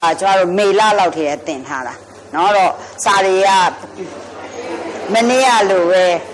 ကျွန်တော်တို့မေလလောက်ထဲတင်ထားတာเนาะတော့စာတွေကမနေ့ကလို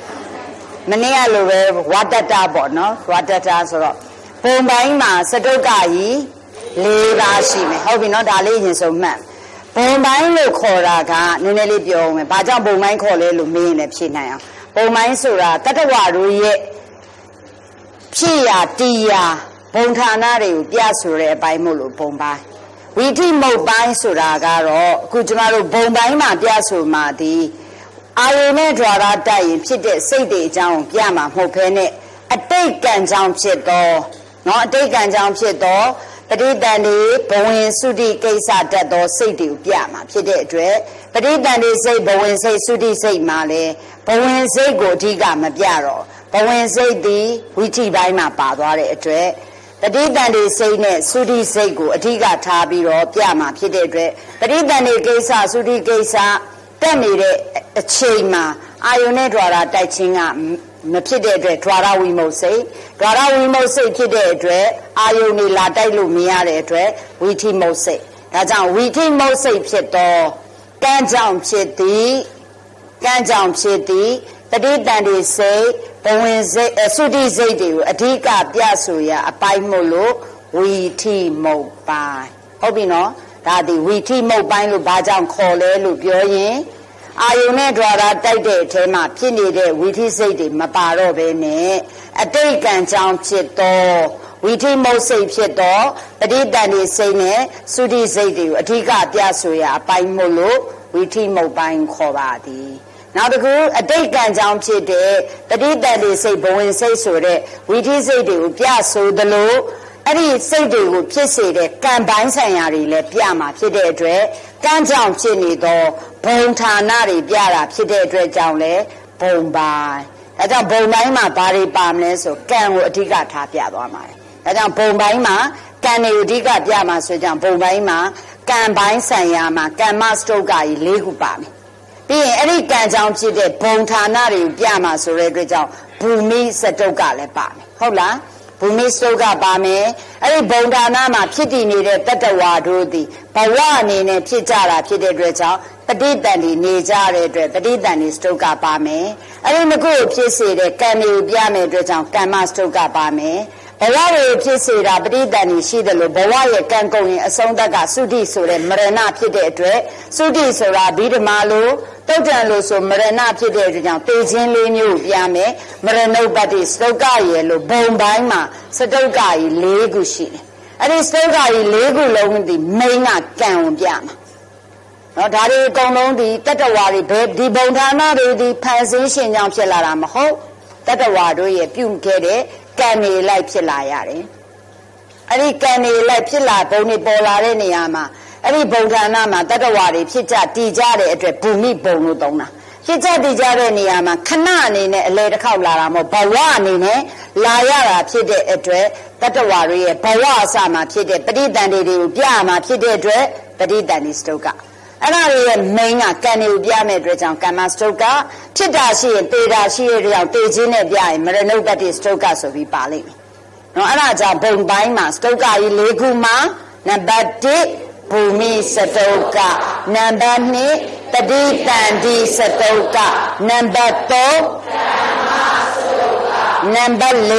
ပဲဝါတတပေါ့เนาะဝါတတဆိုတော့ပုံပိုင်းမှာစတုတ်ကကြီး၄ပါးရှိမယ်ဟုတ်ပြီเนาะဒါလေးရင်ဆုံးမှတ်ပုံပိုင်းလို့ခေါ်တာကနည်းနည်းလေးပြောအောင်မယ်ဘာကြောင့်ပုံပိုင်းခေါ်လဲလို့မေးရင်လည်းဖြေနိုင်အောင်ပုံပိုင်းဆိုတာတတ္တဝါတို့ရဲ့ဖြစ်ရာတရားဘုံဌာနတွေကိုပြဆိုတဲ့အပိုင်းမို့လို့ပုံပိုင်းဝိထိမုတ်ပိုင်းဆိုတာကတော့အခုကျမတို့ဘုံပိုင်းမှာပြဆိုမှဒီအာယုနဲ့ द्वार တိုက်ရင်ဖြစ်တဲ့စိတ်တွေအကြောင်းပြမှာမဟုတ်ဘဲနဲ့အတိတ်ကံကြောင့်ဖြစ်တော့เนาะအတိတ်ကံကြောင့်ဖြစ်တော့ပဋိသန္ဓေဘဝင်သုတိကိစ္စတတ်သောစိတ်တွေကိုပြမှာဖြစ်တဲ့အတွက်ပဋိသန္ဓေစိတ်ဘဝင်စိတ်သုတိစိတ်မှာလဲဘဝင်စိတ်ကိုအဓိကမပြတော့ဘဝင်စိတ်သည်ဝိထိပိုင်းမှာပါသွားတဲ့အတွက်ပဋိသန္ဓေစိတ်နဲ့သုတိစိတ်ကိုအဓိကထားပြီးတော့ပြမှာဖြစ်တဲ့အတွက်ပဋိသန္ဓေကိစ္စသုတိကိစ္စတက်နေတဲ့အချိန်မှာအာယုနဲ့ द्वार တိုက်ခြင်းကမဖြစ်တဲ့အတွက် द्वार ဝိမုတ်စိတ် द्वार ဝိမုတ်စိတ်ဖြစ်တဲ့အတွက်အာယုနေလာတိုက်လို့မရတဲ့အတွက်ဝိထိမုတ်စိတ်ဒါကြောင့်ဝိထိမုတ်စိတ်ဖြစ်တော့ကံကြောင့်ဖြစ်သည်ပဋိသန္ဓေစိတ်ဘဝင်စိတ်သုတိစိတ်တွေကိုအဓိကပြဆိုရအပိုင်းမို့လို့ဝိထိမုတ်ပိုင်းဟုတ်ပြီနော်ဒါဒီဝိထိမုတ်ပိုင်းလို့ဘာကြောင့်ခေါ်လဲလို့ပြောရင်အာယုနဲ့ द्वार တိုက်တဲ့အထဲမှာဖြစ်နေတဲ့ဝိထိစိတ်တွေမပါတော့ဘဲနဲ့အတိတ်ကံကြောင့်ဖြစ်တော့ဝိထိမုတ်စိတ်ဖြစ်တော့ပဋိသန္ဓေစိတ်နဲ့သုတိစိတ်တွေကိုအဓိကပြဆိုရအပိုင်းမို့လို့ဝိထိမုတ်ပိုင်းခေါ်ပါသည်နောက်တစ်ခုအတိတ်ကံကြောင့်ဖြစ်တဲ့ပဋိသန္ဓေစိတ်ဘဝင်စိတ်ဆိုတဲ့ဝိထိစိတ်တွေကိုပြဆိုသလိုအဲ့ဒီစိတ်တွေကိုဖြစ်စေတဲ့ကံပိုင်းဆိုင်ရာတွေလည်းပြမှာဖြစ်တဲ့အတွက်ကံကြောင့်ဖြစ်နေသောဘုံဌာနတွေပြတာဖြစ်တဲ့အတွက်ကြောင့်လည်းဘုံပိုင်းဒါကြောင့်ဘုံပိုင်းမှာဘာတွေပါမလဲဆိုကံကိုအဓိကထားပြသွားမှာဒါကြောင့်ဘုံပိုင်းမှာကံတွေကိုအဓိကပြမှာဆိုကြောင့်ဘုံပိုင်းမှာကံပိုင်းဆိုင်ရာမှာကမ္မစတုတ်ကကြီး၄ခုပါမယ်ပြီးရင်အဲ့ဒီကံကြောင့်ဖြစ်တဲ့ဘုံဌာနတွေကိုပြမှာဆိုတဲ့အတွက်ကြောင့်ဘူမိစတုတ်ကလည်းပါမယ်ဟုတ်လားဘူမိစတုတ်ကပါမယ်အဲ့ဒီဘုံဌာနမှာဖြစ်တည်နေတဲ့တတ္တဝါတို့သည်ဘဝအနေနဲ့ဖြစ်ကြတာဖြစ်တဲ့အတွက်ကြောင့်ပဋိသန္ဓေနေကြတဲ့အတွက်ပဋိသန္ဓေစတုတ်ကပါမယ်အဲ့ဒီနှစ်ခုကိုဖြစ်စေတဲ့ကံတွေကိုပြမယ်အတွက်ကြောင့်ကမ္မစတုတ်ကပါမယ်ဘဝတွေဖြစ်စေတာပဋိသန္ဓေရှိတယ်လို့ဘဝရဲ့ကံကုန်ရင်အဆုံးသက်ကသုတိဆိုတဲ့မရဏဖြစ်တဲ့အတွက်သုတိဆိုတာဘိဓမာလို့တုတ်တန်လို့ဆိုမရဏဖြစ်တဲ့အတွက်ကြောင့်တေခြင်း၄မျိုးပြမယ်မရဏုပ္ပတ္တိစတုတ်ကရေလို့ဘုံပိုင်းမှာစတုတ်ကကြီး၄ခုရှိတယ်အဲ့ဒီစတုတ်ကကြီး၄ခုလုံးဒီမိန်းကကံကိုပြမှာနော်ဒါတွေအကုန်လုံးဒီတတ္တဝါတွေဒီဘုံဌာနတွေဒီဖန်ဆင်းရှင်ကြောင့်ဖြစ်လာတာမဟုတ်တတ္တဝါတို့ရဲ့ပြုခဲ့တဲ့ကံတွေလိုက်ဖြစ်လာရတယ်အဲ့ဒီကံတွေလိုက်ဖြစ်လာဘုံတွေပေါ်လာတဲ့နေရာမှာအဲ့ဒီဘုံဌာနမှာတတ္တဝါတွေဖြစ်ကြတည်ကြတဲ့အတွက်ဘူမိဘုံလို့သုံးတာဖြစ်ကြတည်ကြတဲ့နေရာမှာခဏအနေနဲ့အလေတစ်ခေါက်လာတာမဟုတ်ဘဝအနေနဲ့လာရတာဖြစ်တဲ့အတွက်တတ္တဝါတွေရဲ့ဘဝအစမှာဖြစ်တဲ့ပဋိသန္ဓေတွေကိုပြမှာဖြစ်တဲ့အတွက်ပဋိသန္ဓေစတုတ်ကအဲ့ဒါတွေရဲ့မိန်းကကံတွေကိုပြမဲ့အတွက်ကြောင့်ကမ္မစတုတ်ကဖြစ်တာရှိရင်တေတာရှိရတဲ့ကြောင့်တေခြင်းနဲ့ပြရင်မရဏုပ္ပတ္တိစတုတ်ကဆိုပြီးပါလိမ့်မယ်နော်အဲ့ဒါကြောင့်ဘုံပိုင်းမှာစတုတ်ကကြီး၄ခုမှာနံပါတ်1ဘူမိစတုတ်ကနံပါတ်2ပဋိသန္ဓေစတုတ်ကနံပါတ်3ကမ္မစတုတ်ကနံပါတ်4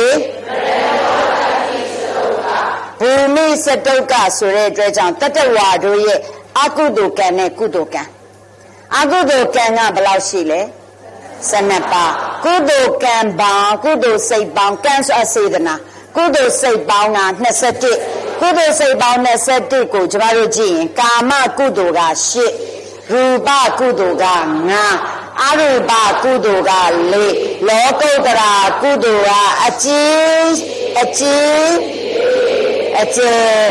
ဘူမိစတုတ်ကဆိုတဲ့အတွက်ကြောင့်တတ္တဝါတို့ရဲ့အကုသိုလ်ကံနဲ့ကုသိုလ်ကံအကုသိုလ်ကံကဘယ်လောက်ရှိလဲ12ပါးကုသိုလ်ကံပေါင်းကုသိုလ်စိတ်ပေါင်းကံဆိုစေတနာကုသိုလ်စိတ်ပေါင်းက21ကုသိုလ်စိတ်ပေါင်း21ကိုကျွန်တော်တို့ကြည့်ရင်ကာမကုသိုလ်က8ရူပကုသိုလ်က9အရူပကုသိုလ်က4လောကုတ္တရာကုသိုလ်ကအကျဉ်အကျဉ်အကျဉ်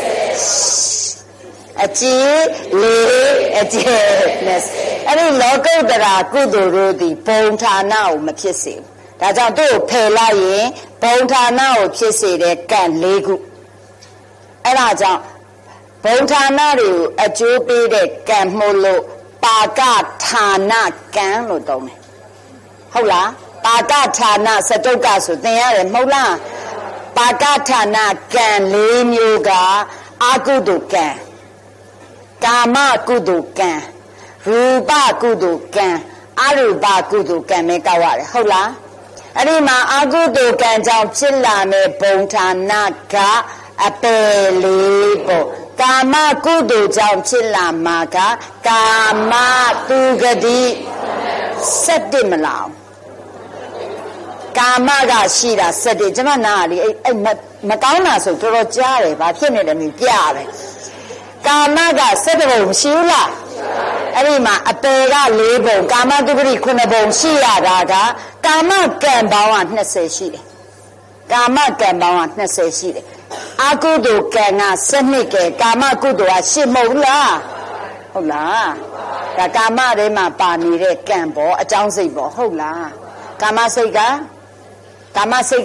အကျဉ်လေးအကျဉ်နဲ့အဲ့ဒီလောကုတ္တရာကုသိုလ်တို့သည်ဘုံဌာနကိုမဖြစ်စေဘူးဒါကြောင့်သူ့ကိုဖယ်လိုက်ရင်ဘုံဌာနကိုဖြစ်စေတဲ့ကံ၄ခုအဲ့ဒါကြောင့်ဘုံဌာနတွေကိုအကျိုးပေးတဲ့ကံမို့လို့ပါကဌာနကံလို့သုံးတယ်ဟုတ်လားပါကဌာနစတုတ်ကဆိုသင်ရတယ်မဟုတ်လားပါကဌာနကံ၄မျိုးကအကုသိုလ်ကံကာမကုသိုလ်ကံရူပကုသိုလ်ကံအရူပကုသိုလ်ကံပဲကောက်ရတယ်ဟုတ်လားအဲ့ဒီမှာအကုသိုလ်ကံကြောင့်ဖြစ်လာမဲ့ဘုံဌာနကအပယ်လေးပေါ့ကာမကုသိုလ်ကြောင့်ဖြစ်လာမှာကကာမသူဂတိ7မလားကာမကရှိတာ7ကျွန်မနားလေအဲ့မကောင်းတာဆိုတော်တော်ကြားတယ်ဘာဖြစ်နေလဲမပြရတယ်ကာမက7ဘုံမရှိဘူးလားအဲ့ဒီမှာအပယ်က4ဘုံကာမတုဂတိ9ဘုံရှိရတာကကာမကံပေါင်းက20ရှိတယ်ကာမကံပေါင်းက20ရှိတယ်အကုသိုလ်ကံက7ကဲကာမကုသိုလ်က10မဟုတ်လားဟုတ်လားဒါကာမထဲမှာပါနေတဲ့ကံပေါ့အကြောင်းစိတ်ပေါ့ဟုတ်လားကာမစိတ်ကကာမစိတ်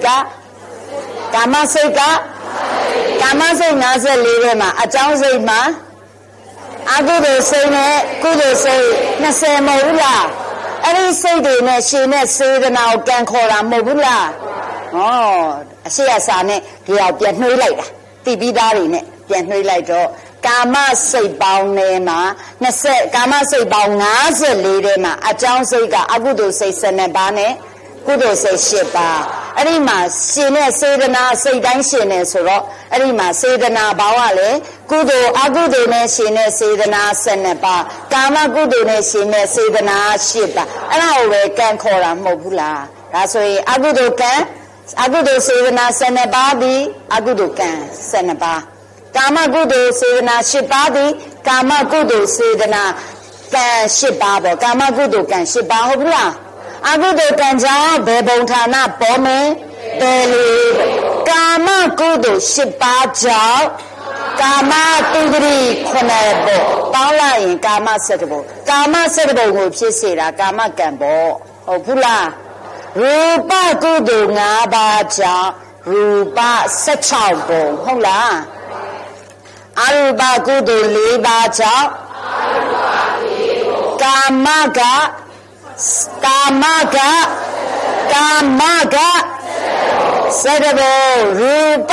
54ထဲမှာအကြောင်းစိတ်မှာအကုသိုလ်စိတ်နဲ့ကုသိုလ်စိတ်20မဟုတ်ဘူးလားအဲ့ဒီစိတ်တွေနဲ့ရှင်နဲ့စေတနာကိုကံခေါ်တာမဟုတ်ဘူးလားဩအရှိအစာနဲ့ဒီအောင်ပြန်နှွေးလိုက်တာတိပိသားတွေနဲ့ပြန်နှွေးလိုက်တော့ကာမစိတ်ပေါင်းထဲမှာ20ကာမစိတ်ပေါင်း54ထဲမှာအကြောင်းစိတ်ကအကုသိုလ်စိတ်12ပါးနဲ့ကုသိုလ်စိတ်10ပါးအဲ့ဒီမှာရှင်နဲ့စေတနာစိတ်တိုင်းရှင်နေဆိုတော့အဲ့ဒီမှာစေတနာဘာဝလဲကုသိုလ်အကုသိုလ်နဲ့ရှင်နဲ့စေတနာ12ပါးကာမကုသိုလ်နဲ့ရှင်နဲ့စေတနာ10ပါးအဲ့ဒါကိုပဲကံခေါ်တာမဟုတ်ဘူးလားဒါဆိုရင်အကုသိုလ်ကံအကုသိုလ်စေတနာ12ပါးပြီးအကုသိုလ်ကံ12ပါးကာမကုသိုလ်စေတနာ10ပါးပြီးကာမကုသိုလ်စေတနာကံ10ပါးပေါ့ကာမကုသိုလ်ကံ10ပါးဟုတ်ဘူးလားအကုသိုလ်ကံကြောင့်ဘယ်ဘုံဌာနပေါ်မယ်ပယ်လေးကာမကုသိုလ်10ပါးကြောင့်ကာမတုဂတိ9ပေါ့ပေါင်းလိုက်ရင်ကာမ7ပေါ့ကာမ7ပုံကိုဖြစ်စေတာကာမကံပေါ့ဟုတ်ဘူးလားရူပကုသိုလ်5ပါးကြောင့်ရူပ16ပုံဟုတ်လားအရူပကုသိုလ်4ပါးကြောင့်ကာမက7ဘုံရူပ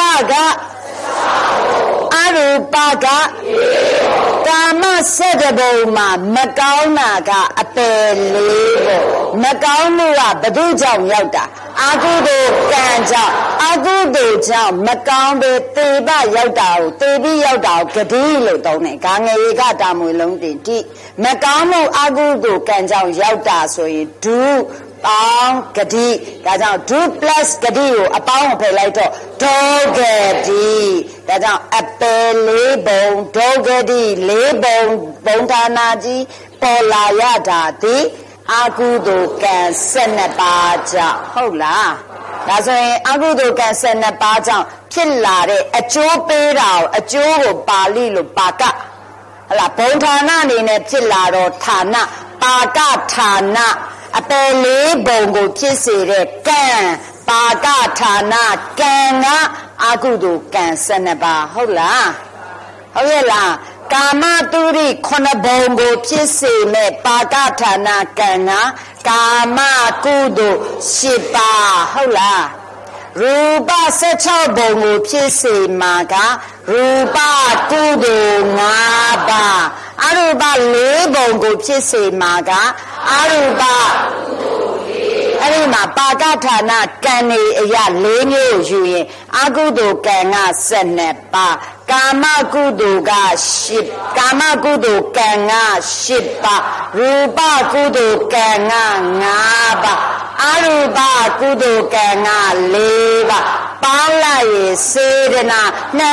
ကအရူပကကာမ7ဘုံမှာမကောင်းတာကအပယ်လေးပေါ့မကောင်းမှုကဘယ်သူကြောင့်ရောက်တာအကုသိုလ်ကံကြောင့်အကုသိုလ်ကြောင့်မကောင်းတဲ့သေဘရောက်တာကိုသေပြီးရောက်တာကိုဂတိလို့သုံးတယ်။ဂါငရေကတာမွေလုံးတင်တိမကောင်းမှုအကုသိုလ်ကံကြောင့်ရောက်တာဆိုရင်ဒုပေါင်းဂတိဒါကြောင့်ဒု plus ဂတိကိုအပေါင်းကိုဖယ်လိုက်တော့ဒုဂတိဒါကြောင့်အပယ်လေးဘုံဒုဂတိလေးဘုံဘုံဌာနာကြီးပေါ်လာရတာသည်အကုသိုလ်ကံ12ပါးကြောင့်ဟုတ်လားဒါဆိုရင်အကုသိုလ်ကံ12ပါးကြောင့်ဖြစ်လာတဲ့အကျိုးပေးတာကိုအကျိုးကိုပါဠိလိုပါကဟလာဘုံဌာနအနေနဲ့ဖြစ်လာတော့ဌာနပါကဌာနအပယ်လေးဘုံကိုဖြစ်စေတဲ့ကံပါကဌာနကံကအကုသိုလ်ကံ12ပါးဟုတ်လားဟုတ်ရဲ့လားကာမတုရိ9ဘုံကိုဖြစ်စေမဲ့ပါကဌာနကံကကာမကုသိုလ်10ပါးဟုတ်လားရူပ16ဘုံကိုဖြစ်စေမှာကရူပကုသိုလ်5ပါးအရူပ4ဘုံကိုဖြစ်စေမှာကအရူပအဲ့ဒီမှာပါကဌာနကံနေအရာ4မျိုးယူရင်အကုသိုလ်ကံက12ပါးကာမကုသိုလ်က10ကာမကုသိုလ်ကံက10ပါးရူပကုသိုလ်ကံက5ပါးအရူပကုသိုလ်ကံက4ပါးပေါင်းလိုက်ရင်စေတနာ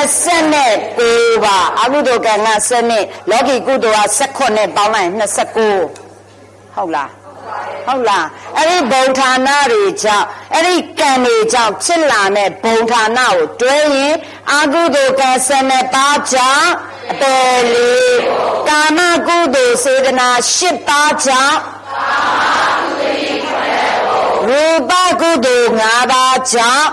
29ပါးအကုသိုလ်ကံက7လောကီကုသိုလ်က18ပေါင်းလိုက်ရင်29ဟုတ်လားဟုတ်လားအဲ့ဒီဘုံဌာနတွေကြောင့်အဲ့ဒီကံတွေကြောင့်ဖြစ်လာတဲ့ဘုံဌာနကိုတွဲရင်အကုသိုလ်ကံ12ပါးကြောင့်အပယ်လေးကာမကုသိုလ်စေတနာ10ပါးကြောင့်ရူပကုသိုလ်5ပါးကြောင့်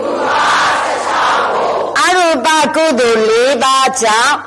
အရူပကုသိုလ်4ပါးကြောင့်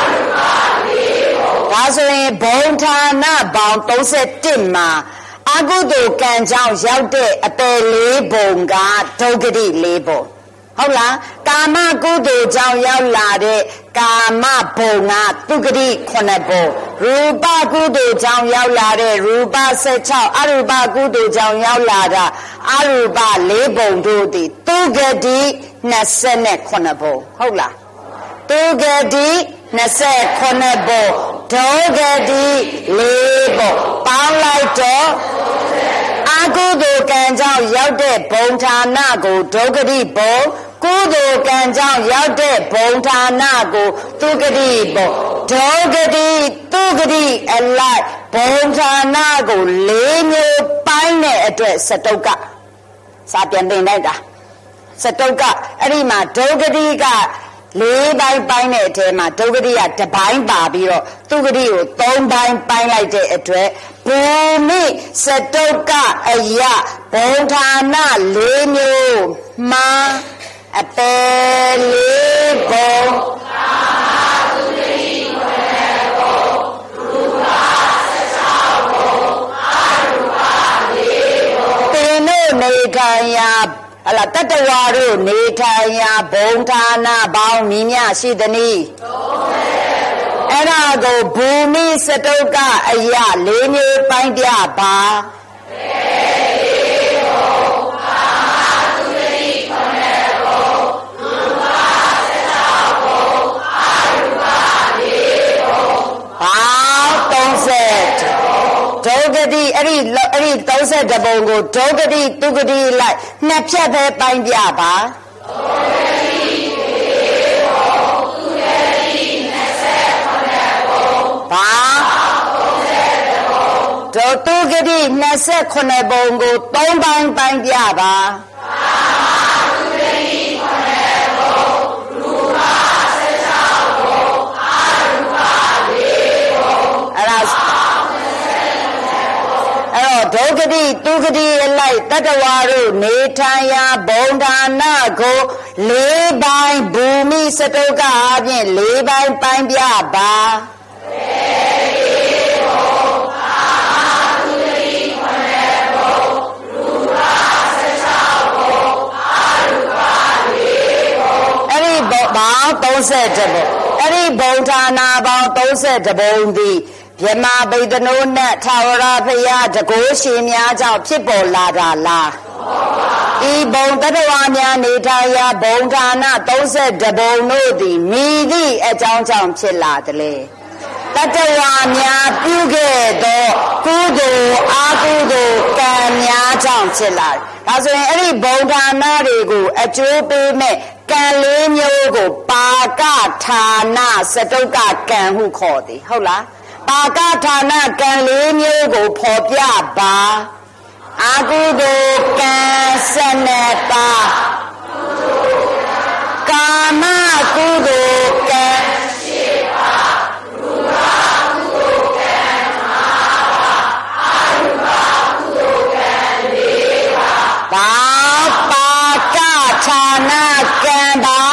ဒါဆိုရင်ဘုံဌာနပေါင်း31မှာအကုသိုလ်ကံကြောင့်ရောက်တဲ့အပယ်လေးဘုံကဒုက္ခတိ၄ဘုံဟဟုတ်လားကာမကုသိုလ်ကြောင့်ရောက်လာတဲ့ကာမဘုံကသူဂတိ9ဘုံရူပကုသိုလ်ကြောင့်ရောက်လာတဲ့ရူပ16အရူပကုသိုလ်ကြောင့်ရောက်လာတာအရူပ4ဘုံတို့သည်သူဂတိ29ဘုံဟုတ်လားသူဂတိ29ဘုံဒုဂတိ4ဘုံပေါင်းလိုက်တော့အကုသိုလ်ကံကြောင့်ရောက်တဲ့ဘုံဌာနကိုဒုဂတိဘုံကုသိုလ်ကံကြောင့်ရောက်တဲ့ဘုံဌာနကိုသူဂတိဘုံဒုဂတိသူဂတိအလိုက်ဘုံဌာနကို4မျိုးပိုင်းတဲ့အတွက်စတုကစာပြန်တင်လိုက်တာစတုကအဲ့ဒီမှာဒုဂတိက4ပိုင်းပိုင်းတဲ့အထဲမှာဒုဂတိက1ပိုင်းပါပြီးတော့သူဂတိကို3ပိုင်းပိုင်းလိုက်တဲ့အတွက်ဘူမိစတုကအယဘုံဌာန4မျိုးမှာအပယ်4ဘုံကာမသူဂတိ9ဘုံရူပ16ဘုံအရူပ4ဘုံသင်တို့နေထိုင်ရာအလားတတဝါတို့နေထိုင်ရာဘုံဌာနပေါင်းမြညရှိသည်နိအဲ့ဒါကိုဘူမိစတုကအယ4မျိုးပိုင်းပြပါဒုဂတိအဲ့ဒီ30ဘုံကိုဒုဂတိသူဂတိလိုက်နှစ်ဖြတ်ပဲပိုင်းပြပါဒုဂတိ4ဘုံသူဂတိ29ဘုံဘာ30ဘုံဒုသူဂတိ29ဘုံကို3ပိုင်းပိုင်းပြပါဒုဂတိသူဂတိလိုက်တတဝါတို့နေထိုင်ရာဘုံဌာနကို4ပိုင်းဘူမိစတုကအပြင်4ပိုင်းပိုင်းပြပါအဲ့ဒီဘုံပေါင်း30ဘုံအဲ့ဒီဘုံဌာနပေါင်း30ဘုံသည်ယမဗိဒနိုနတ်ထာဝရဘုရားတကိုးရှင်များကြောင့်ဖြစ်ပေါ်လာတာလားဤဘုံတတဝါများနေထိုင်ရာဘုံဌာန32ဘုံတို့သည်မိသည့်အကြောင်းကြောင့်ဖြစ်လာသလဲတတဝါများပြုခဲ့သောကုသိုလ်အကုသိုလ်ကံများကြောင့်ဖြစ်လာတယ်ဒါဆိုရင်အဲ့ဒီဘုံဌာနတွေကိုအကျိုးပေးမဲ့ကံ4မျိုးကိုပါကဌာနစတုကကံဟုခေါ်သည်ဟုတ်လားပါကဌာနကံ4မျိုးကိုဖော်ပြပါအကုသိုလ်ကံ12ပါးကာမကုသိုလ်ကံ7ပါးရူပကုသိုလ်ကံ5ပါးအရူပကုသိုလ်ကံ4ပါးပါကဌာနကံပါ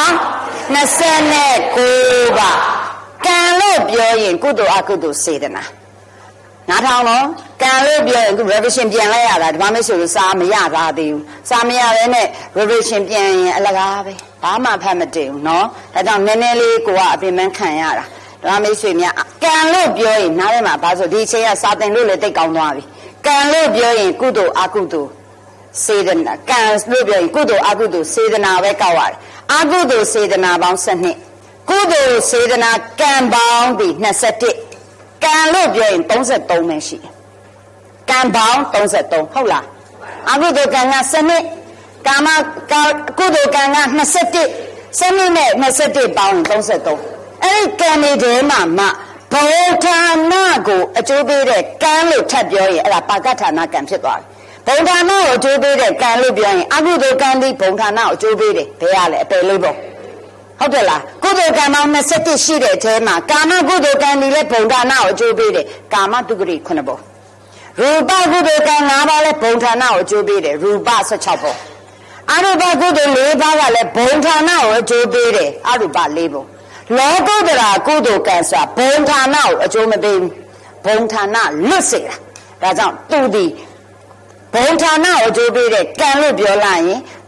29ပါးကံလို့ပြောရင်ကုသိုလ်အကုသိုလ်စေတနာနားထောင်တော့ကံလို့ပြောရင် revision ပြန်လိုက်ရတာဒီမှာမရှိလို့စာမရတာသေးဘူးစာမရဘဲနဲ့ revision ပြန်ရင်အလကားပဲဘာမှဖတ်မတင်ဘူးเนาะဒါကြောင့်နည်းနည်းလေးကိုကအပြင်ပန်းခံရတာဒါမိတ်ဆွေများကံလို့ပြောရင်နားထဲမှာဘာဆိုဒီအချိန်ကစာသင်လို့လည်းတိတ်ကောင်းသွားပြီကံလို့ပြောရင်ကုသိုလ်အကုသိုလ်စေတနာကံလို့ပြောရင်ကုသိုလ်အကုသိုလ်စေတနာပဲကောက်ရတယ်အကုသိုလ်စေတနာပေါင်း12ကုသိုလ်စေတနာကံပေါင်းပြီး21ကံလို့ပြောရင်33ပဲရှိတယ်ကံပေါင်း33ဟုတ်လားအကုသိုလ်ကံက7ကာမကုသိုလ်ကံက21 7နဲ့21ပေါင်း33အဲ့ဒီကံတွေထဲမှာမှဘုံဌာနကိုအကျိုးပေးတဲ့ကံလို့ထပ်ပြောရင်အဲ့ဒါပါကဌာနကံဖြစ်သွားတယ်ဘုံဌာနကိုအကျိုးပေးတဲ့ကံလို့ပြောရင်အကုသိုလ်ကံဒီဘုံဌာနကိုအကျိုးပေးတယ်ဘယ်ရလဲအပယ်လေးပေါ့ဟုတ်တယ်လားကုသိုလ်ကံပေါင်း21ရှိတဲ့အထဲမှာကာမကုသိုလ်ကံဒီလည်းဘုံဌာနကိုအကျိုးပေးတယ်ကာမတုဂတိ9ဘုံရူပကုသိုလ်ကံ5ပါးလည်းဘုံဌာနကိုအကျိုးပေးတယ်ရူပ16ဘုံအရူပကုသိုလ်4ပါးကလည်းဘုံဌာနကိုအကျိုးပေးတယ်အရူပ4ဘုံလောကုတ္တရာကုသိုလ်ကံဆိုတာဘုံဌာနကိုအကျိုးမပေးဘူးဘုံဌာနလွတ်စေတာဒါကြောင့်သူဒီဘုံဌာနကိုအကျိုးပေးတဲ့ကံလို့ပြောလိုက်ရင်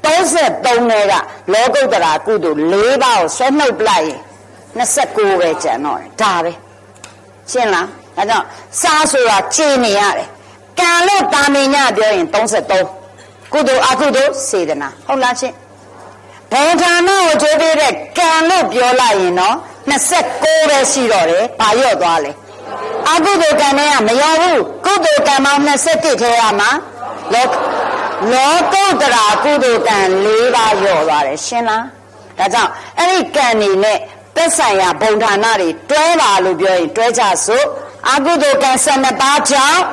33နဲ့ကလောကုတ္တရာကုသိုလ်4ပါးကိုဆွဲနှုတ်ပလိုက်ရင်29ပဲကျန်တော့တယ်ဒါပဲရှင်းလားဒါကြောင့်စားဆိုတာကျင့်နေရတယ်ကံလို့တာမင်ညပြောရင်33ကုသိုလ်အကုသိုလ်စေတနာဟုတ်လားရှင်းဘုံဌာနကိုကြိုးပေးတဲ့ကံလို့ပြောလိုက်ရင်တော့29ပဲရှိတော့တယ်ဘာရော့သွားလဲအကုသိုလ်ကံတွေကမရောဘူးကုသိုလ်ကံပေါင်း21ထဲရမှာလောကုတ္တရာကုသိုလ်ကံ4ပါးရော့သွားတယ်ရှင်းလားဒါကြောင့်အဲ့ဒီကံနေနဲ့သက်ဆိုင်ရာဘုံဌာနတွေတွဲပါလို့ပြောရင်တွဲကြစို့အကုသိုလ်ကံ12ပါးကြောင့်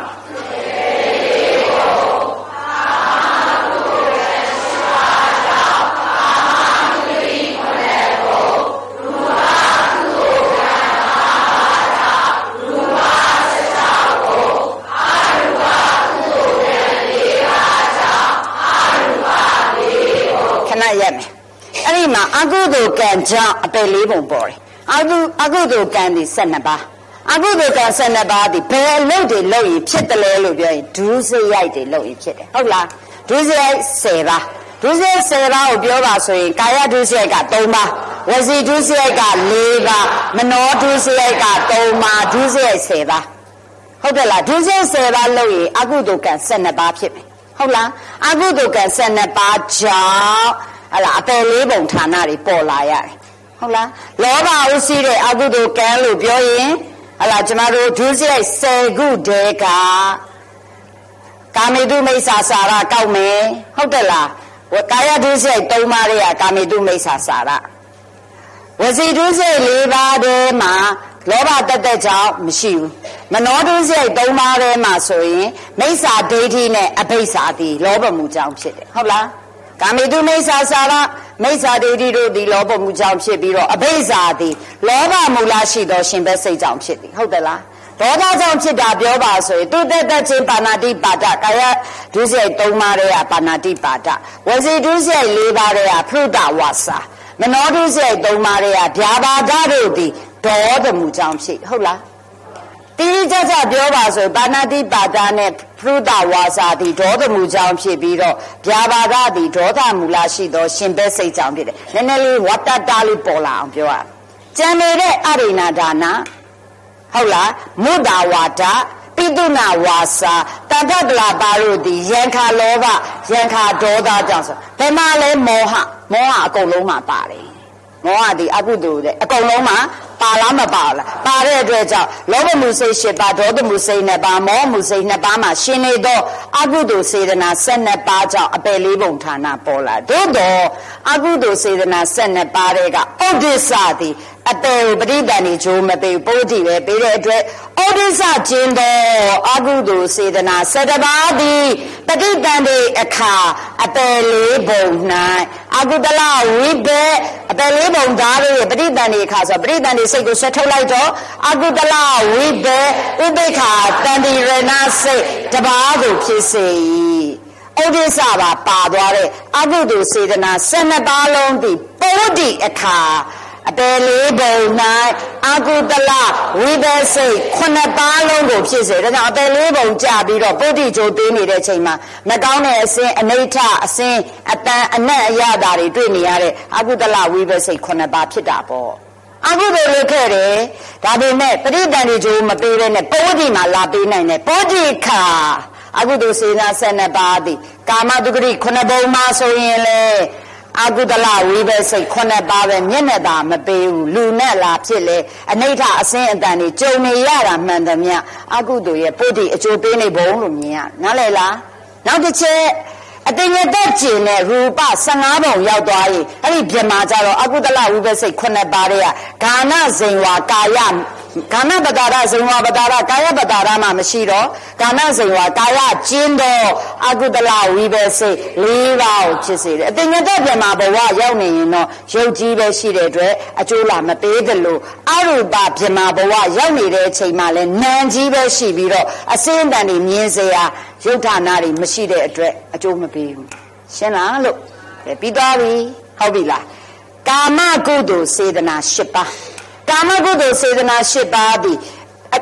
ရက်မယ်အဲ့ဒီမှာအကုသိုလ်ကံကြောင့်အပယ်4ပုံပေါ်တယ်အကုသိုလ်ကံဒီ12ပါးအကုသိုလ်ကံ12ပါးဒီဘယ်အလုပ်တွေလုပ်ရင်ဖြစ်တယ်လဲလို့ပြောရင်ဒုစရိုက်တွေလုပ်ရင်ဖြစ်တယ်ဟုတ်လားဒုစရိုက်10ပါးဒုစရိုက်10ပါးကိုပြောပါဆိုရင်ကာယဒုစရိုက်က3ပါးဝစီဒုစရိုက်က4ပါးမနောဒုစရိုက်က3ပါးဒုစရိုက်10ပါးဟုတ်တယ်လားဒုစရိုက်10ပါးလုပ်ရင်အကုသိုလ်ကံ12ပါးဖြစ်မယ်ဟုတ်လားအကုသိုလ်ကံ12ပါးကြောင့်အဲ့ဒါအပယ်4ပုံဌာနတွေပေါ်လာရတယ်ဟုတ်လားလောဘဥရှိတဲ့အကုသိုလ်ကံလို့ပြောရင်အဲ့ဒါကျမတို့ဒုစရိုက်10ခုတည်းကကာမေတုမိစ္ဆာစာရကောက်မယ်ဟုတ်တယ်လားကာယဒုစရိုက်3ပါးတွေကကာမေတုမိစ္ဆာစာရဝစီဒုစရိုက်4ပါးတည်းမှာလောဘတက်တဲ့ကြောင့်မရှိဘူးမနောဒုစရိုက်3ပါးတည်းမှာဆိုရင်မိစ္ဆာဒိဋ္ဌိနဲ့အဘိစ္ဆာတိလောဘမှုကြောင့်ဖြစ်တယ်ဟုတ်လားကာမေတုမိစ္ဆာစာရမိစ္ဆာဒိဋ္ဌိတို့ဒီလောဘမှုကြောင့်ဖြစ်ပြီးတော့အဘိစ္ဆာတိလောဘမူလရှိသောရှင်ဘက်စိတ်ကြောင့်ဖြစ်သည်ဟုတ်တယ်လားဒေါသကြောင့်ဖြစ်တာပြောပါဆိုရင်သူတက်တက်ချင်းပါဏာတိပါဒကာယဒုစရိုက်3ပါးတွေကပါဏာတိပါဒဝစီဒုစရိုက်4ပါးတွေကဖရုဒဝါစာမနောဒုစရိုက်3ပါးတွေကဗျာပါဒတို့သည်ဒေါသမှုကြောင့်ဖြစ်ဟုတ်လားတိတိကျကျပြောပါဆိုပါဏာတိပါဒနဲ့ဖရုဒဝါစာသည်ဒေါသမှုကြောင့်ဖြစ်ပြီးတော့ဗျာပါဒသည်ဒေါသမူလရှိသောရှင်ဘက်စိတ်ကြောင့်ဖြစ်တယ်နည်းနည်းလေးဝတ္တတလေးပေါ်လာအောင်ပြောရကြံနေတဲ့အရိဏဒါနဟုတ်လားမုဒ္ဒဝါဒပိတုနာဝါစာတတ္တတလာပါတို့သည်ယံခါလောဘယံခါဒေါသကြောင့်ဆိုဘယ်မှာလဲမောဟအကုန်လုံးမှာပါတယ်မောဟဒီအကုသိုလ်တဲ့အကုန်လုံးမှာပါလားမပါလားပါတဲ့အတွက်ကြောင့်လောဘမှုစိတ်7ပါးဒေါသမှုစိတ်2ပါးမောဟမှုစိတ်2ပါးမှာရှင်နေသောအကုသိုလ်စေတနာ12ပါးကြောင့်အပယ်4ပုံဌာနပေါ်လာသို့သောအကုသိုလ်စေတနာ12ပါးတွေကဩဒိစ္စသည်အပယ်ပရိဒဏ်ဂျိုးမပေးပုဒ်တိပဲပေးတဲ့အတွက်ဩဒိစ္စကျင်းသောအကုသိုလ်စေတနာ7ပါးသည်ပဋိသန္ဓေအခါအပယ်4ပုံ၌အကုသလဝိဘက်အပယ်4ပုံသားတို့ရဲ့ပဋိသန္ဓေအခါဆိုပဋိသန္ဓေစိတ်ကိုဆက်ထုတ်လိုက်တော့အကုသလဝိဘက်ဥပိ္ပခာတန္တိရဏစိတ်တပါးကိုဖြစ်စေ၏ဩဒိစ္စပါသွားတဲ့အကုသိုလ်စေတနာ12ပါးလုံးသည်ပုဒ်တိအခါအပယ်4ပုံ၌အကုသလဝိဘက်စိတ်9ပါးလုံးကိုဖြစ်စေဒါကြောင့်အပယ်4ပုံကြပြီးတော့ပုဒ်တိကြိုသေးနေတဲ့ချိန်မှာမကောင်းတဲ့အစင်းအနိဋ္ဌအစင်းအတန်အနက်အရတာတွေတွေ့နေရတဲ့အကုသလဝိဘက်စိတ်9ပါးဖြစ်တာပေါ့အကုသိုလ်လုပ်ခဲ့တယ်ဒါပေမဲ့ပရိသန္တိကြိုမပေးဘဲနဲ့ပုဒ်တိမှာလာပေးနိုင်တယ်ပုဒ်တိခါအကုသိုလ်စေနာ12ပါးသည်ကာမတုဂတိ9ပုံမှာဆိုရင်လေအကုသလဝိဘက်စိတ်9ပါးပဲမျက်နှာသာမပေးဘူးလူနဲ့လာဖြစ်လေအနိဋ္ဌအစင်းအတန်တွေကြုံနေရတာမှန်သမျှအကုသိုလ်ရဲ့ပုဒ်တိအကျိုးပေးနေဘုံလို့မြင်ရနားလည်လားနောက်တစ်ချက်အတင်ရတဲ့ကျင်နဲ့ရူပ15ပုံရောက်သွားရင်အဲ့ဒီပြမာကြတော့အကုသလဝိဘက်စိတ်9ပါးတွေကဂာနဇိန်ဝါကာယဂာနပတာရဇိန်ဝါပတာရကာယပတာရမှာမရှိတော့ဂာနဇိန်ဝါကာယကျင်းတော့အကုသလဝိဘက်စိတ်4ပါးကိုဖြစ်စေတယ်အတင်ရတဲ့ပြမာဘဝရောက်နေရင်တော့ရုပ်ကြီးပဲရှိတဲ့အတွက်အကျိုးလာမပေးသလိုအရူပပြမာဘဝရောက်နေတဲ့အချိန်မှာလဲနာမ်ကြီးပဲရှိပြီးတော့အစင်းတန်တွေမြင်စေရရုပ်ဌာနတွေမရှိတဲ့အတွက်အကျိုးမပေးဘူးရှင်းလားလို့ပြီးသွားပြီဟုတ်ပြီလားကာမကုသိုလ်စေတနာ8ပါးကာမကုသိုလ်စေတနာ8ပါးသည်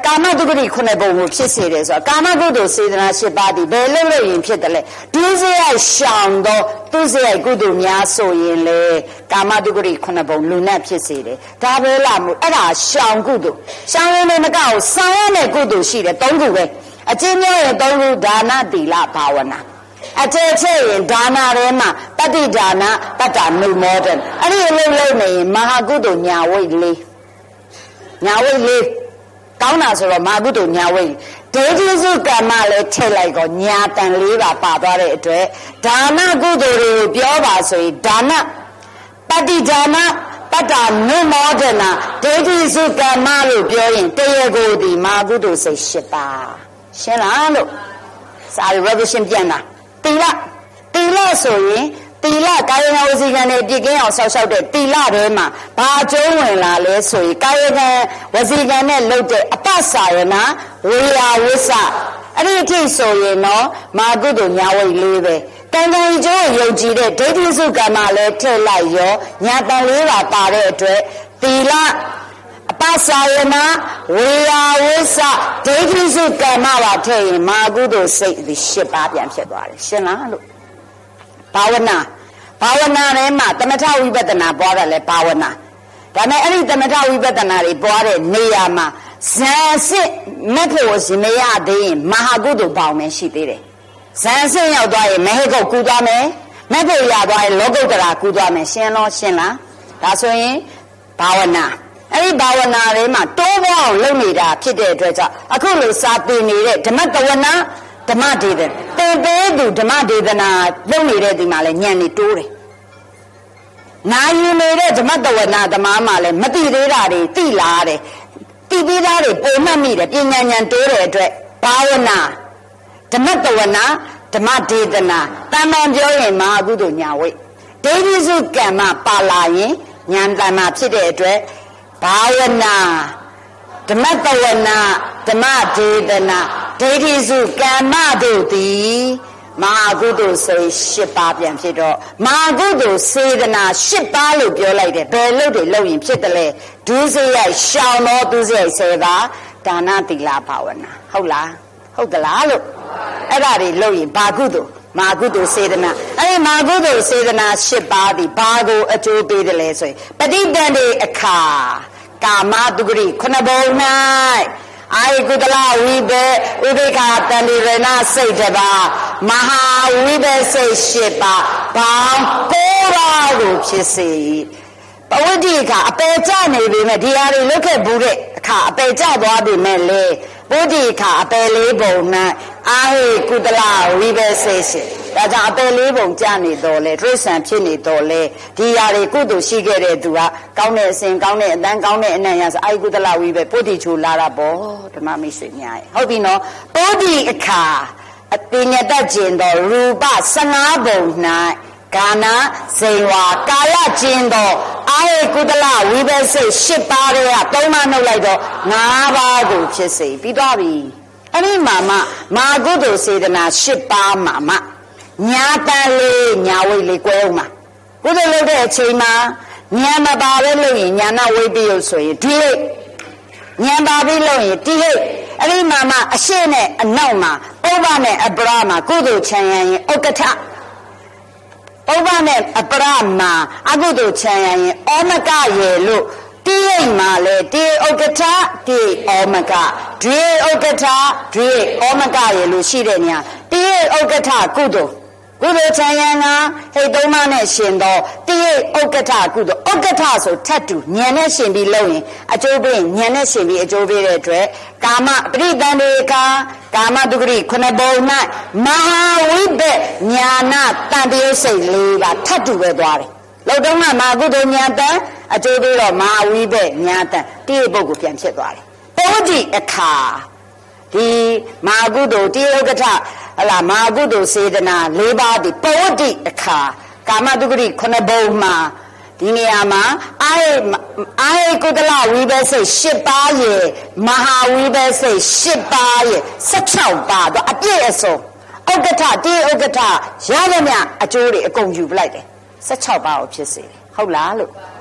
ကာမတုဂတိခုနှစ်ပုံကိုဖြစ်စေတယ်ဆိုတော့ကာမကုသိုလ်စေတနာ၈ပါးဒီဘယ်လို့လို့ရင်ဖြစ်တယ်လဲဒုစရိုက်ရှောင်တော့သူစရိုက်ကုသိုလ်များဆိုရင်လေကာမတုဂတိခုနှစ်ပုံလူနဲ့ဖြစ်စေတယ်ဒါပဲလားမို့အဲ့ဒါရှောင်ကုသိုလ်ရှောင်ရင်လည်းမကောက်ဆောင်ရမယ့်ကုသိုလ်ရှိတယ်၃ခုပဲအကျဉ်းများရဲ့၃ခုဒါနသီလဘာဝနာအကျဉ်းချက်ရင်ဒါနထဲမှာပဋိဒါနပတ္တနုမောဒန်အဲ့ဒီအလုပ်လုပ်နေရင်မဟာကုသိုလ်ညာဝိတ်လေးညာဝိတ်လေးကောင်းတာဆိုတော့မဟာကုသိုလ်ညာဝိတ်ဒိဋ္ဌိစုကမ္မလည်းထည့်လိုက်တော့ညာတန်၄ပါးပါသွားတဲ့အတွက်ဒါနကုသိုလ်တွေကိုပြောပါဆိုရင်ဒါနပဋိဒါနပတ္တနုမောဒနာဒိဋ္ဌိစုကမ္မလို့ပြောရင်တရားကိုဒီမဟာကုသိုလ်စိတ်၈ပါးရှင်းလားလို့စာရီ revision ပြန်တာတိလဆိုရင်တိလကာယကံဝစီကံနဲ့ပြည့်ကင်းအောင်ဆောက်ရှောက်တဲ့တိလထဲမှာဘာကျုံးဝင်လာလဲဆိုရင်ကာယကံဝစီကံနဲ့လုပ်တဲ့အပ္ပစာယနာဝေယဝိသအဲ့ဒီအထိဆိုရင်တော့မာကုသိုလ်ညာဝိတ်လေးပဲကံကံကျိုးယုံကြည်တဲ့ဒိဋ္ဌိစုကံမှာလည်းထည့်လိုက်ရောညာတန်လေးပါပါတဲ့အတွက်တိလအပ္ပစာယနာဝေယဝိသဒိဋ္ဌိစုကံမှာပါထည့်ရင်မာကုသိုလ်စိတ်ဒီ၈ပါးပြန်ဖြစ်သွားတယ်ရှင်းလားလို့ဘာဝနာထဲမှာသမထဝိပဿနာပွားတယ်လေဘာဝနာဒါနဲ့အဲ့ဒီသမထဝိပဿနာတွေပွားတဲ့နေရာမှာဇန်စစ်မက်ဖို့ရှင်မရသေးရင်မဟာကုသိုလ်ပေါင်းမယ်ရှိသေးတယ်ဇန်စစ်ရောက်သွားရင်မဟိကုတ်ကူသွားမယ်မက်ဖို့ရသွားရင်လောကုတ္တရာကူသွားမယ်ရှင်းလားဒါဆိုရင်ဘာဝနာအဲ့ဒီဘာဝနာထဲမှာတိုးပေါင်းလုပ်နေတာဖြစ်တဲ့အတွက်ကြောင့်အခုလိုစာသင်နေတဲ့ဓမ္မတဝနာဓမ္မဒေသသင်ပေးသူဓမ္မဒေသနာလုပ်နေတဲ့ဒီမှာလဲညံနေတိုးတယ်နာယူနေတဲ့ဓမ္မတဝနာသမားမှလည်းမသိသေးတာတွေသိလာတယ်သိပြီးသားတွေပုံမှတ်မိတယ်ပညာဉာဏ်တိုးတဲ့အတွက်ဘာဝနာဓမ္မတဝနာဓမ္မဒေသနာတမန်ပြောရင်မဟာကုသိုလ်ညာဝိဒိဋ္ဌိစုကမ္မပါလာရင်ဉာဏ်တမ္မာဖြစ်တဲ့အတွက်ဘာဝနာဓမ္မတဝနာဓမ္မဒေသနာဒိဋ္ဌိစုကမ္မတို့သည်မဟာကုသိုလ်စိတ်၈ပါးပြန်ဖြစ်တော့မဟာကုသိုလ်စေတနာ၈ပါးလို့ပြောလိုက်တယ်ဘယ်လို့တွေလုပ်ရင်ဖြစ်တယ်လဲဒုစရိုက်ရှောင်သောဒုစရိုက်10ပါးဒါနသီလဘာဝနာဟုတ်လားဟုတ်သလားလို့အဲ့ဒါတွေလုပ်ရင်ဘာကုသိုလ်မဟာကုသိုလ်စေတနာအဲ့ဒီမဟာကုသိုလ်စေတနာ၈ပါးဒီဘာကိုအကျိုးပေးတယ်လဲဆိုရင်ပဋိပန္တိအခါကာမတုဂတိခုနှစ်ပုံ၌အာယကုတလဝိဘေဥပိ္ပခာတန္တိရဏစိတ်တပါမဟာဝိဘေစိတ်၈ပါးဘောင်း၉ပါးကိုဖြစ်စေပဝိတ္တိအခါအပယ်ကျနေပြီမဲ့ဒီဟာတွေလုတ်ခဲ့ဘူးတဲ့အခါအပယ်ကျသွားပြီမဲ့လေပဝိတ္တိအခါအပယ်၄ပုံ၌အာဟိကုတလဝိဘေစိတ်၈ဒါကြောင့်အပယ်၄ပုံကျနေတော့လေတိရစ္ဆာန်ဖြစ်နေတော့လေဒီဟာတွေကုသိုလ်ရှိခဲ့တဲ့သူကကောင်းတဲ့အစဉ်ကောင်းတဲ့အတန်းကောင်းတဲ့အနံ့ရဆိုအာဟိကုတလဝိဘေပုတ္တိချိုလာတာပေါ့ဓမ္မမိတ်ဆွေများရဲ့ဟုတ်ပြီနော်ပုတ္တိအခါအပင်ညတကျင်တော်ရူပ15ပုံ၌ကာနာဇေဝါကာလကျင်တော်အာဟိကုတလဝိဘေစိတ်၈ပါးတွေက၃ပါးနှုတ်လိုက်တော့၅ပါးကိုဖြစ်စေပြီးသွားပြီအဲ့ဒီမှာမဟာကုသိုလ်စေတနာ၈ပါးမှာညာတန်လေးညာဝိတ်လေးကွဲအောင်မှာကုသိုလ်လုပ်တဲ့အချိန်မှာညာမပါပဲလို့ရင်ညာနာဝိပ္ပယုဆိုရင်ဒီလိညာပါပြီလို့ရင်ဒီလိအဲ့ဒီမှာအရှိနဲ့အနောက်မှာဥပ္ပနဲ့အပရမှာကုသိုလ်ချမ်းရရင်ဥက္ကဋ္ဌဥပ္ပနဲ့အပရမှာအကုသိုလ်ချမ်းရရင်ဩမကရေလို့တိရိတ်မှာလေတိဥက္ကဋ္ဌတိဩမကဒွေဥက္ကဋ္ဌဒွေဩမကရေလို့ရှိတဲ့နေရာတိဥက္ကဋ္ဌကုသိုလ်ချမ်းရံကဟိတ်သုံးပါးနဲ့ရှင်တော့တိဥက္ကဋ္ဌကုသိုလ်ဥက္ကဋ္ဌဆိုထပ်တူဉာဏ်နဲ့ရှင်ပြီးလုပ်ရင်အကျိုးပေးဉာဏ်နဲ့ရှင်ပြီးအကျိုးပေးတဲ့အတွက်ကာမပရိသန္တိကာမတုဂတိခုနှစ်ပုံ၌မဟာဝိဘက်ညာနာတန်တရုပ်စိတ်၄ပါးထပ်တူပဲသွားတယ်လောက်တော့မှမဟာကုသိုလ်ညာတန်အကျိုးပေးတော့မဟာဝိဘက်ညာတန်တိပုဂ္ဂိုလ်ပြန်ဖြစ်သွားတယ်ပုဒ္ဓိအခါဒီမဟာကုသိုလ်တိဥက္ကဋ္ဌဟလာမဟာကုသိုလ်စေတနာ၄ပါးဒီပုဒ္ဓိအခါကာမတုဂတိခုနှစ်ပုံမှာဒီနေရာမှာအာဟိကုတလဝိဘေစိတ်၈ပါးရဲ့မဟာဝိဘေစိတ်၈ပါးရဲ့16ပါးတော့အပြည့်အစုံဥက္ကဋ္ဌတိဥက္ကဋ္ဌရရမြအကျိုးတွေအကုန်ယူပလိုက်တယ်16ပါးကိုဖြစ်စေတယ်ဟုတ်လားလို့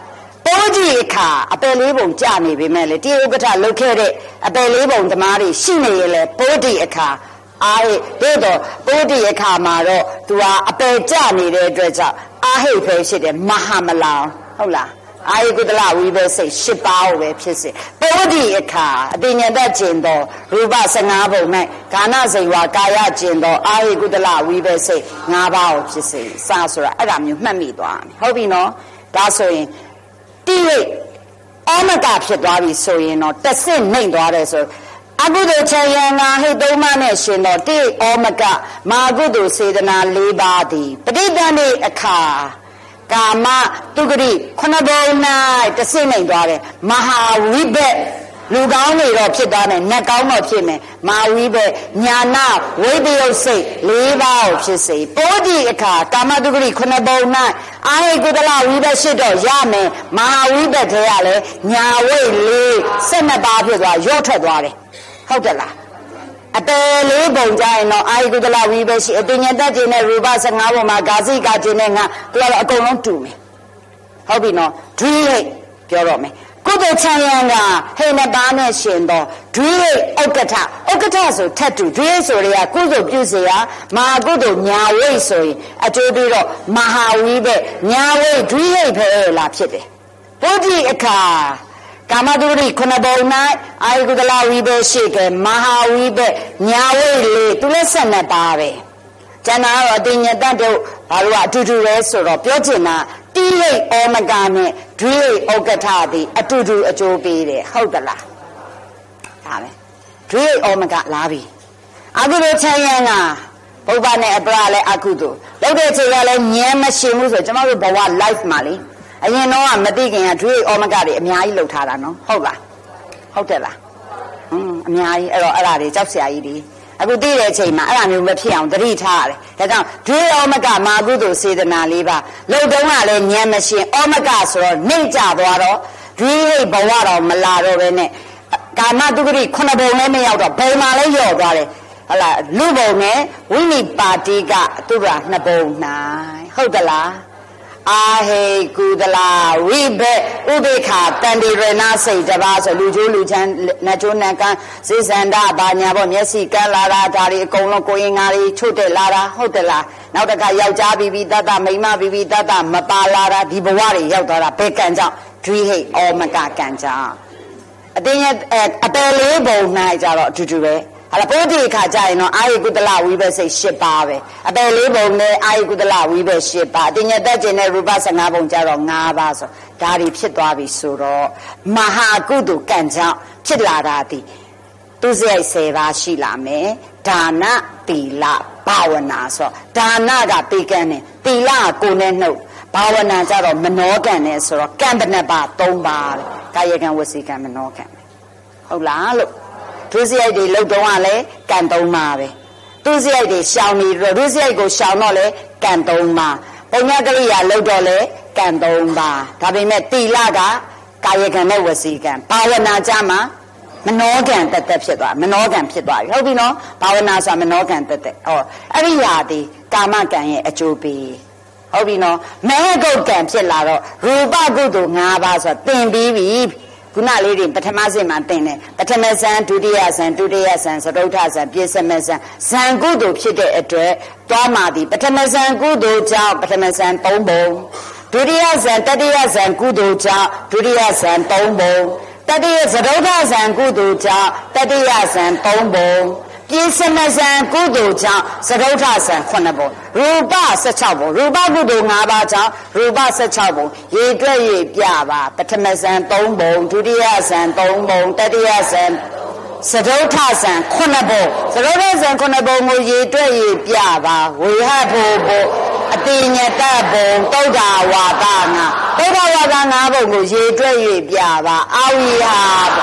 ပိုးကြီးအခါအပယ်လေးပုံကြာနေပေမဲ့လေတိဥက္ကဋ္ဌလုတ်ခဲ့တဲ့အပယ်လေးပုံဓမ္မတွေရှိနေရလေပိုးကြီးအခါအာဟိတို့တော့ပိုးကြီးအခါမှာတော့သူဟာအပယ်ကြာနေတဲ့အတွက်ကြောင့်အာဟိပဲရှိတယ်မဟာမလောင်ဟုတ်လားအာယကုတလဝိဘစိတ်10ပါးကိုပဲဖြစ်စေပိုးဒီအခါအတိညာတကျင်သောရူပ15ပုံ၌ကာဏဇိဝါကာယကျင်သောအာယကုတလဝိဘစိတ်5ပါးကိုဖြစ်စေစဆိုတာအဲ့ဒါမျိုးမှတ်မိသွားမယ်ဟုတ်ပြီနော်ဒါဆိုရင်တိရိဩမကဖြစ်သွားပြီဆိုရင်တော့တဆင့်နှိမ့်သွားတယ်ဆိုအကုသိုလ်ချယနာဟိတ်သုံးပါးနဲ့ရှင်တော့တိဩမကမာကုသိုလ်စေတနာ4ပါးသည်ပဋိသန္ဓေအခါကာမတုဂရိခုနဘုံ၌တဆင့်နိုင်သွားတယ်မဟာဝိဘက်လူကောင်းတွေတော့ဖြစ်သွားမယ်နတ်ကောင်းတော့ဖြစ်မယ်မဟာဝိဘက်ညာနာဝိပယုတ်စိတ်၄ပါးကိုဖြစ်စေပိုးဒီအခါကာမတုဂရိခုနဘုံ၌အာဟိကုတလဝိဘက်ရှိတော့ရမယ်မဟာဝိဘက်ထဲကလည်းညာဝိ၄12ပါးဖြစ်သွားရော့ထွက်သွားတယ်ဟုတ်တယ်လားအပယ်လေးပုံကြရင်တော့အာယကုတလဝိပဲရှိအတင်ညတတ်ခြင်းနဲ့ရူပ15ပုံမှာဂါစိကခြင်းနဲ့ငါသူကတော့အကုန်လုံးတူမယ်ဟုတ်ပြီနော်ဒွိဟိတ်ပြောတော့မယ်ကုသိုလ်ချမ်းရံကဟိနှစ်ပါးနဲ့ရှင်တော့ဒွိဟိတ်ဥက္ကဋ္ဌဆိုထက်တူဒွိဟိတ်ဆိုတွေကကုသိုလ်ပြုစေရမဟာကုသိုလ်ညာဝိတ်ဆိုရင်အကျိုးပြီးတော့မဟာဝိပဲညာဝိတ်ဒွိဟိတ်ပဲလာဖြစ်တယ်ဘုဒ္ဓအခါကာမတုရိခုနဘုံ၌အာယကုတလဝိပဲရှိကမဟာဝိပဲညာဝိလေသူလည်း12ပါးပဲကျန်တာတော့အတိညာတတ်တို့ဘာလို့အတူတူလဲဆိုတော့ပြောချင်တာတိရိတ်ဩမကနဲ့ဒွိရိတ်ဩကထသည်အတူတူအကျိုးပေးတယ်ဟုတ်သလားဒါပဲဒွိရိတ်ဩမကလာပြီအကုသိုလ်ချမ်းရံကဘုရားနဲ့အပရာလည်းအကုသိုလ်လုပ်တဲ့ချိန်ကလည်းဉာဏ်မရှိဘူးဆိုကျွန်တော်တို့ဘဝ life မှာလေအရင်တော့မသိခင်ကဒွိဩမကတွေအများကြီးလှုပ်ထားတာနော်ဟုတ်လားဟုတ်တယ်လားအများကြီးအဲ့တော့အဲ့ဒါတွေကြောက်စရာကြီးတွေအခုသိတဲ့အချိန်မှာအဲ့ဒါမျိုးမဖြစ်အောင်သတိထားရတယ်ဒါကြောင့်ဒွိဩမကမာကုသိုလ်စေတနာ၄ပါးလှုပ်တုံးကလည်းဉာဏ်မရှင်ဩမကဆိုတော့နှိမ့်ကြသွားတော့ဒွိဟိတ်ဘဝတော့မလာတော့ပဲနဲ့ကာမတုဂရိခုနဘုံလည်းမရောက်တော့ဘုံမှာလည်းလျော့သွားတယ်ဟုတ်လားလူဘုံနဲ့ဝိနိပါတိကသူကနှစ်ဘုံ၌ဟုတ်သလားအာဟိကုသလာဝိဘက်ဥပေခာတန်တေရဏစိတ်တပါဆိုလူချိုးလူချမ်းနတ်ချိုးနတ်ကန်းစေစန္ဒဘာညာပေါ့မျက်စိကန်းလာတာဒါတွေအကုန်လုံးကိုရင်ငါတွေချို့တက်လာတာဟုတ်တယ်လားနောက်တခါယောက်ျားပြီးတတ်မိန်းမပြီးတတ်မပါလာတာဒီဘဝတွေရောက်သွားတာဘယ်ကံကြောင့်ဒွိဟိတ်ဩမကကံကြောင့်အတင်းရဲ့အပယ်လေးပုံ၌ကြတော့အတူတူပဲဟာလားပိုးဒီခါကြရင်တော့အာယကုတလဝိပဲစိတ်10ပါးပဲအပယ်လေးပုံနဲ့အာယကုတလဝိပဲ10ပါးအတင်ညတက်ခြင်းနဲ့ရူပ15ပုံကြတော့5ပါးဆိုဒါတွေဖြစ်သွားပြီဆိုတော့မဟာကုသိုလ်ကံကြောင့်ဖြစ်လာတာဒီသူစရိုက်10ပါးရှိလာမယ်ဒါနသီလဘာဝနာဆိုဒါနကပေကံနဲ့သီလကကိုယ်နဲ့နှုတ်ဘာဝနာကြတော့မနောကံနဲ့ဆိုတော့ကံဘယ်နှပါ3ပါးလေကာယကံဝစီကံမနောကံဟုတ်လားလို့ဒုစရိုက်တွေလှုပ်တော့ကလည်းကံ3ပါးပဲသူစရိုက်တွေရှောင်နေတော့ဒုစရိုက်ကိုရှောင်တော့လေကံ3ပါးပုံညကရိယာလှုပ်တော့လေကံ3ပါးဒါပေမဲ့တိလကကာယကံနဲ့ဝစီကံဘာဝနာကြမှာမနောကံတက်ဖြစ်သွားမနောကံဖြစ်သွားပြီဟုတ်ပြီနော်ဘာဝနာဆိုတာမနောကံတက်ဟောအဲ့ဒီဟာဒီကာမကံရဲ့အကျိုးပေးဟုတ်ပြီနော်မေဂုတ်ကံဖြစ်လာတော့ရူပကုသိုလ်5ပါးဆိုတာသင်ပြီးပြီခုနလေးတွေပထမဆင့်မှာသင်တယ်ပထမဇန်ဒုတိယဇန်သတုဋ္ဌဇန်ပြည့်စမဇန်ဇန်ကုသိုလ်ဖြစ်တဲ့အတွက်သွားမှာဒီပထမဇန်ကုသိုလ်ကြောင့်ပထမဇန်3ပုံဒုတိယဇန်တတိယဇန်ကုသိုလ်ကြောင့်ဒုတိယဇန်3ပုံတတိယသတုဋ္ဌဇန်ကုသိုလ်ကြောင့်တတိယဇန်3ပုံပြည့်စမဇန်ကုသိုလ်ကြောင့်သတုဋ္ဌဇန်9ပုံရူပ16ပုံရူပကုသိုလ်5ပါးကြောင့်ရူပ16ပုံရေတွက်၍ပြပါပထမဇန်3ပုံဒုတိယဇန်3ပုံတတိယဇန်သတုဋ္ဌဇန်9ပုံသတုဋ္ဌဇန်9ပုံကိုရေတွက်၍ပြပါဝေဟဖို့ဘုအတိညတပုံတုဒ္ဓဝါဒငါတုဒ္ဓဝါဒ5ပုံကိုရေတွက်၍ပြပါအာဝိဟာ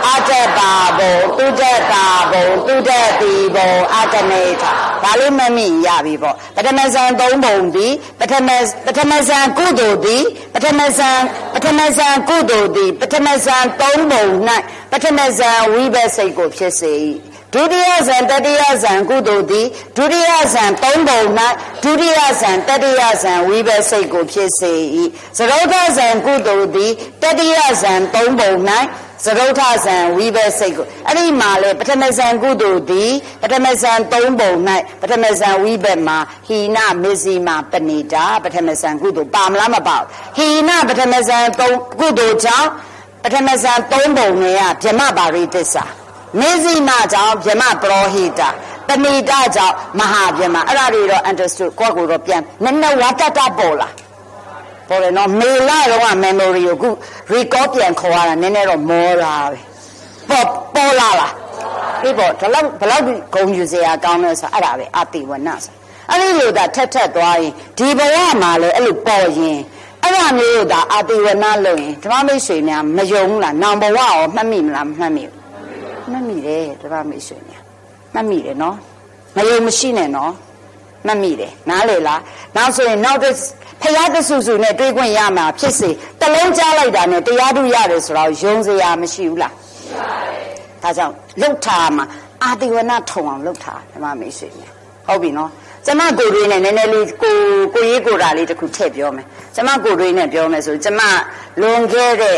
အတ္တပါဘုံသူတ္တတာဘုံသူတ္တတိဘုံအတ္တနေထဒါလေးမမိရပြီပေါ့ပထမဇန်၃ဘုံသည်ပထမဇန်ကုသိုလ်သည်ပထမဇန်ကုသိုလ်သည်ပထမဇန်၃ဘုံ၌ပထမဇန်ဝိဘတ်စိတ်ကိုဖြစ်စေ၏ဒုတိယဇန်တတိယဇန်ကုသိုလ်သည်ဒုတိယဇန်၃ဘုံ၌ဒုတိယဇန်တတိယဇန်ဝိဘတ်စိတ်ကိုဖြစ်စေ၏သရုပ်ထဇန်ကုသိုလ်သည်တတိယဇန်၃ဘုံ၌သရုပ်ထဇန်ဝိဘတ်စိတ်ကိုအဲ့ဒီမှာလေပထမဇန်ကုသိုလ်သည်ပထမဇန်၃ဘုံ၌ပထမဇန်ဝိဘတ်မှာဟိနမေဇိမာပဏိတာပထမဇန်ကုသိုလ်ပါမလားမပါဟိနပထမဇန်ကုသိုလ်ကြောင့်ပထမဇန်၃ဘုံနဲ့ဗြဟ္မပါရိသစ္စာမေဇိမာကြောင့်ဗြဟ္မပရောဟိတပဏိတာကြောင့်မဟာဗြဟ္မအဲ့ဒါတွေတော့ understood ကိုယ့်ကိုယ်တော့ပြန်နည်းနည်းဝါတတပေါ်လာပေါ်တယ်နော်မေလာတော့ memory ကိုခု recall ပြန်ခေါ်ရတာနည်းနည်းတော့မောလာပဲပေါ်လာလားဒီပေါ့ဘလောက်ဂုံယူစရာကောင်းလဲဆိုအဲ့ဒါပဲအတိဝနဆိုအဲ့ဒီလိုသာထက်သွားရင်ဒီဘဝမှာလည်းအဲ့လိုပေါ်ရင်အဲ့ဒါမျိုးသာအတိဝနလို့ရင်ဓမ္မမိတ်ဆွေများမယုံဘူးလားနောင်ဘဝရောမှတ်မိမလားမမှတ်မိဘူးမှတ်မိတယ်ဓမ္မမိတ်ဆွေများမှတ်မိတယ်နော်မယုံမရှိနဲ့နော်မှတ်မိတယ်နားလေလားနောက်ဆိုရင်နောက်တစ်ဖျားတဆူဆူနဲ့တွေးခွင့်ရမှာဖြစ်စေတလုံးကြားလိုက်တာနဲ့တရားထုရတယ်ဆိုတော့ယုံစရာမရှိဘူးလားရှိပါတယ်ဒါကြောင့်လှုပ်ထားမှာအာတိဝနထုံအောင်လှုပ်ထားဓမ္မမိတ်ဆွေများဟုတ်ပြီနော်ကျမကိုတွေးနဲ့နည်းနည်းလေးကိုရေးကိုတာလေးတစ်ခုထည့်ပြောမယ်ကျမကိုတွေးနဲ့ပြောမယ်ဆိုကျမလွန်ခဲ့တဲ့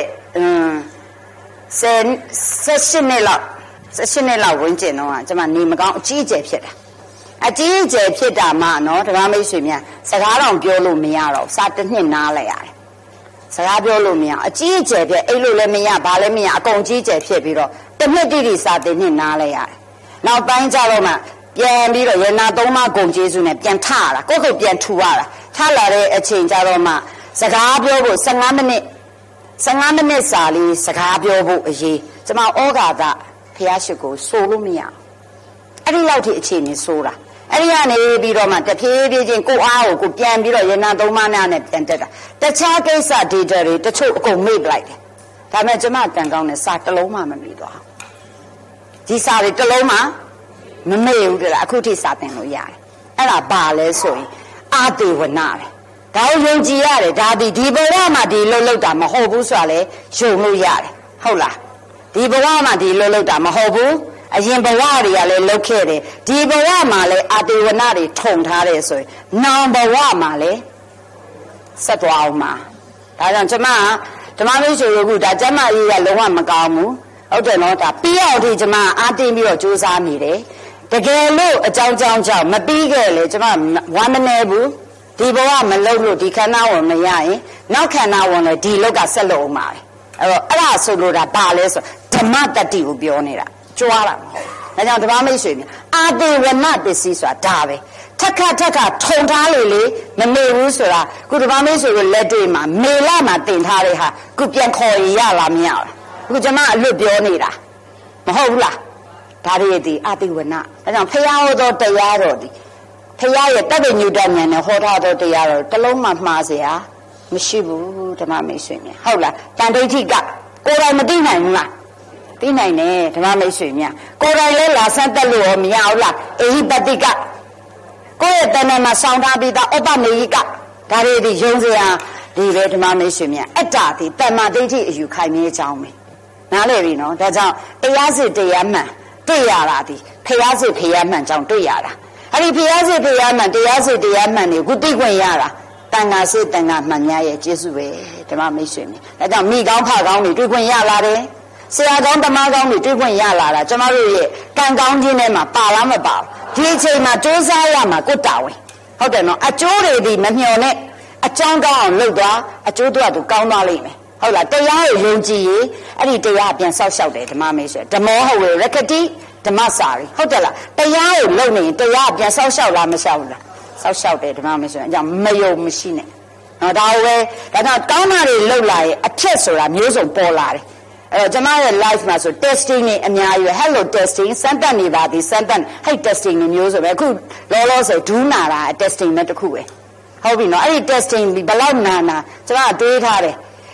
18နှစ်လောက်ဝင်ကျင်တော့ကျမနေမကောင်းအကြီးအကျယ်ဖြစ်တာအကြီးအကျယ်ဖြစ်တာမှနော်ဓမ္မမိတ်ဆွေများစကားတော့ပြောလို့မရတော့စာတစ်နှစ်နားလိုက်ရတယ်စကားပြောလို့မရအကြီးအကျယ်ဖြစ်အဲ့လိုလည်းမရဘာလည်းမရအကုန်ကြီးအကျယ်ဖြစ်ပြီးတော့တစ်နှစ်တိစာတစ်နှစ်နားလိုက်ရတယ်နောက်ပိုင်းကျတော့မှပြန်ပြီးတော့ရနာသုံးပါးဂုံကျေးဇူးနဲ့ပြန်ထရတာကိုယ့်ကိုယ်ပြန်ထူရတာထလာတဲ့အချိန်ကျတော့မှစကားပြောဖို့15မိနစ်စာလေးစကားပြောဖို့အရေးကျမဩဃာတဖျားရှိကိုဆိုလို့မရအဲ့ဒီလောက်ထိအခြေအနေဆိုးတာအဲ့ဒီကနေပြီးတော့မှတဖြည်းဖြည်းချင်းကိုအားကိုပြန်ပြီးတော့ရနာသုံးပါးနဲ့ပြန်တက်တာတခြားကိစ္စ data တွေတချို့အကုန်မေ့ပလိုက်တယ်ဒါပေမဲ့ကျမတန်ကောင်းတဲ့စာတစ်လုံးမှမမေ့သွားဒီစာတွေတစ်လုံးမှမမေ့ဘူးတဲ့အခုထိစာသင်လို့ရတယ်အဲ့ဒါဘာလဲဆိုရင်အာတေဝနာပဲဒါကိုယုံကြည်ရတယ်ဒါဒီဘဝမှာဒီလှုပ်တာမဟုတ်ဘူးဆိုတာလေယုံလို့ရတယ်ဟုတ်လားဒီဘဝမှာဒီလှုပ်တာမဟုတ်ဘူးအရင်ဘဝတွေကလည်းလှုပ်ခဲ့တယ်ဒီဘဝမှာလည်းအာတေဝနာတွေထုံထားတယ်ဆိုရင်နောင်ဘဝမှာလည်းဆက်သွားအောင်မှာဒါကြောင့်ကျမဓမ္မမိတ်ဆွေတို့ကဒါကျမကြီးကလုံးဝမကောင်းဘူးဟုတ်တယ်နော်ဒါပြီးအောင်ဒီကျမအားတင်းပြီးတော့စူးစမ်းနေတယ်တကယ်လို့အကြောင်းကြောင့်မပြီးခဲ့လေကျမဝမ်းမနေဘူးဒီဘဝမလုပ်လို့ဒီခန္ဓာဝင်မရရင်နောက်ခန္ဓာဝင်လည်းဒီလောက်ကဆက်လို့အောင်ပါပဲအဲ့တော့အဲ့ဒါဆိုလို့ဒါဘာလဲဆိုဓမ္မတတ္တိကိုပြောနေတာကြွားတာမဟုတ်ဒါကြောင့်ဓမ္မမိတ်ဆွေများအာတေဝနပစ္စည်းဆိုတာဒါပဲထက်ခထုံထားလေမမေ့ဘူးဆိုတာခုဓမ္မမိတ်ဆွေကိုလက်တွေ့မှာမေလမှာတင်ထားတဲ့ဟာခုပြန်ခေါ်ရလားမရလားခုကျမအလွတ်ပြောနေတာမဟုတ်ဘူးလားဒါတွေဒီအာတေဝနဒါကြောင့်ဖရာဟောသောတရားတော်ဒီဖရာရဲ့တပ္ပညုတဉာဏ်နဲ့ဟောထားသောတရားတော်တစ်လုံးမှမှားเสียမရှိဘူးဓမ္မမိတ်ဆွေများဟုတ်လားတန်ဋိဋ္ဌိကကိုယ်တိုင်မသိနိုင်ဘူးလားသိနိုင်တယ်ဓမ္မမိတ်ဆွေများကိုယ်တိုင်လဲလာဆန်းတက်လို့ရောမရဘူးလားအေဟိပတိကကိုယ့်ရဲ့တဏ္ဍာမှာဆောင်းထားပြီးသားဥပမေယိကဒါတွေဒီယုံစရာဒီပဲဓမ္မမိတ်ဆွေများအတ္တဒီတမ္မာဒိဋ္ဌိအယူခိုင်မြဲကြောင်းပဲနားလည်ပြီနော်ဒါကြောင့်တရားစစ်တရားမှန်တွေ့ရတာဒီဖျားစစ်ဖျားမှန်ကြောင့်တွေ့ရတာအဲ့ဒီဖျားစစ်ဖျားမှန်တရားစစ်တရားမှန်တွေခုသိခွင့်ရတာတန်ခါစစ်တန်ခါမှန်များရဲ့ကျေးဇူးပဲဓမ္မမိတ်ဆွေများဒါကြောင့်မိကောင်းဖကောင်းတွေတွေ့ခွင့်ရလာတယ်ဆရာကောင်းဓမ္မကောင်းတွေတွေ့ခွင့်ရလာတာကျမတို့ရဲ့ကံကောင်းခြင်းထဲမှာပါလားမပါဘူးဒီအချိန်မှာကြိုးစားရမှာကိုတာဝန်ဟုတ်တယ်နော်အကျိုးတွေဒီမမျှော်နဲ့အကြောင်းကောင်းအောင်လုပ်သွားအကျိုးတော့သူကောင်းသွားလိမ့်မယ်ဟုတ်လားတရားကိုယုံကြည်ရင်အဲ့ဒီတရားပြန်ဆောက်ရှောက်တယ်ဓမ္မမိတ်ဆွေဓမ္မောဟဝေရကတိဓမ္မစာရီဟုတ်တယ်လားတရားကိုလုပ်နေရင်တရားပြန်ဆောက်ရှောက်လားမရှောက်ဘူးလားဆောက်ရှောက်တယ်ဓမ္မမိတ်ဆွေအကြောင်းမယုံမရှိနဲ့နော်ဒါပဲဒါကြောင့်ကောင်းတာတွေလုပ်လာရင်အဖြစ်ဆိုတာမျိုးစုံပေါ်လာတယ်အဲ့တော့ကျမရဲ့ life မှာဆို testing တွေအများကြီး hello testing စမ်းသပ်နေပါသည်စမ်းသပ် hey testing တွေမျိုးဆိုပဲအခုလောဆယ်ဒူးနာတာ testing နဲ့တခုပဲဟုတ်ပြီနော်အဲ့ဒီ testing ဘယ်လောက်နာကျမတွေးထားတယ်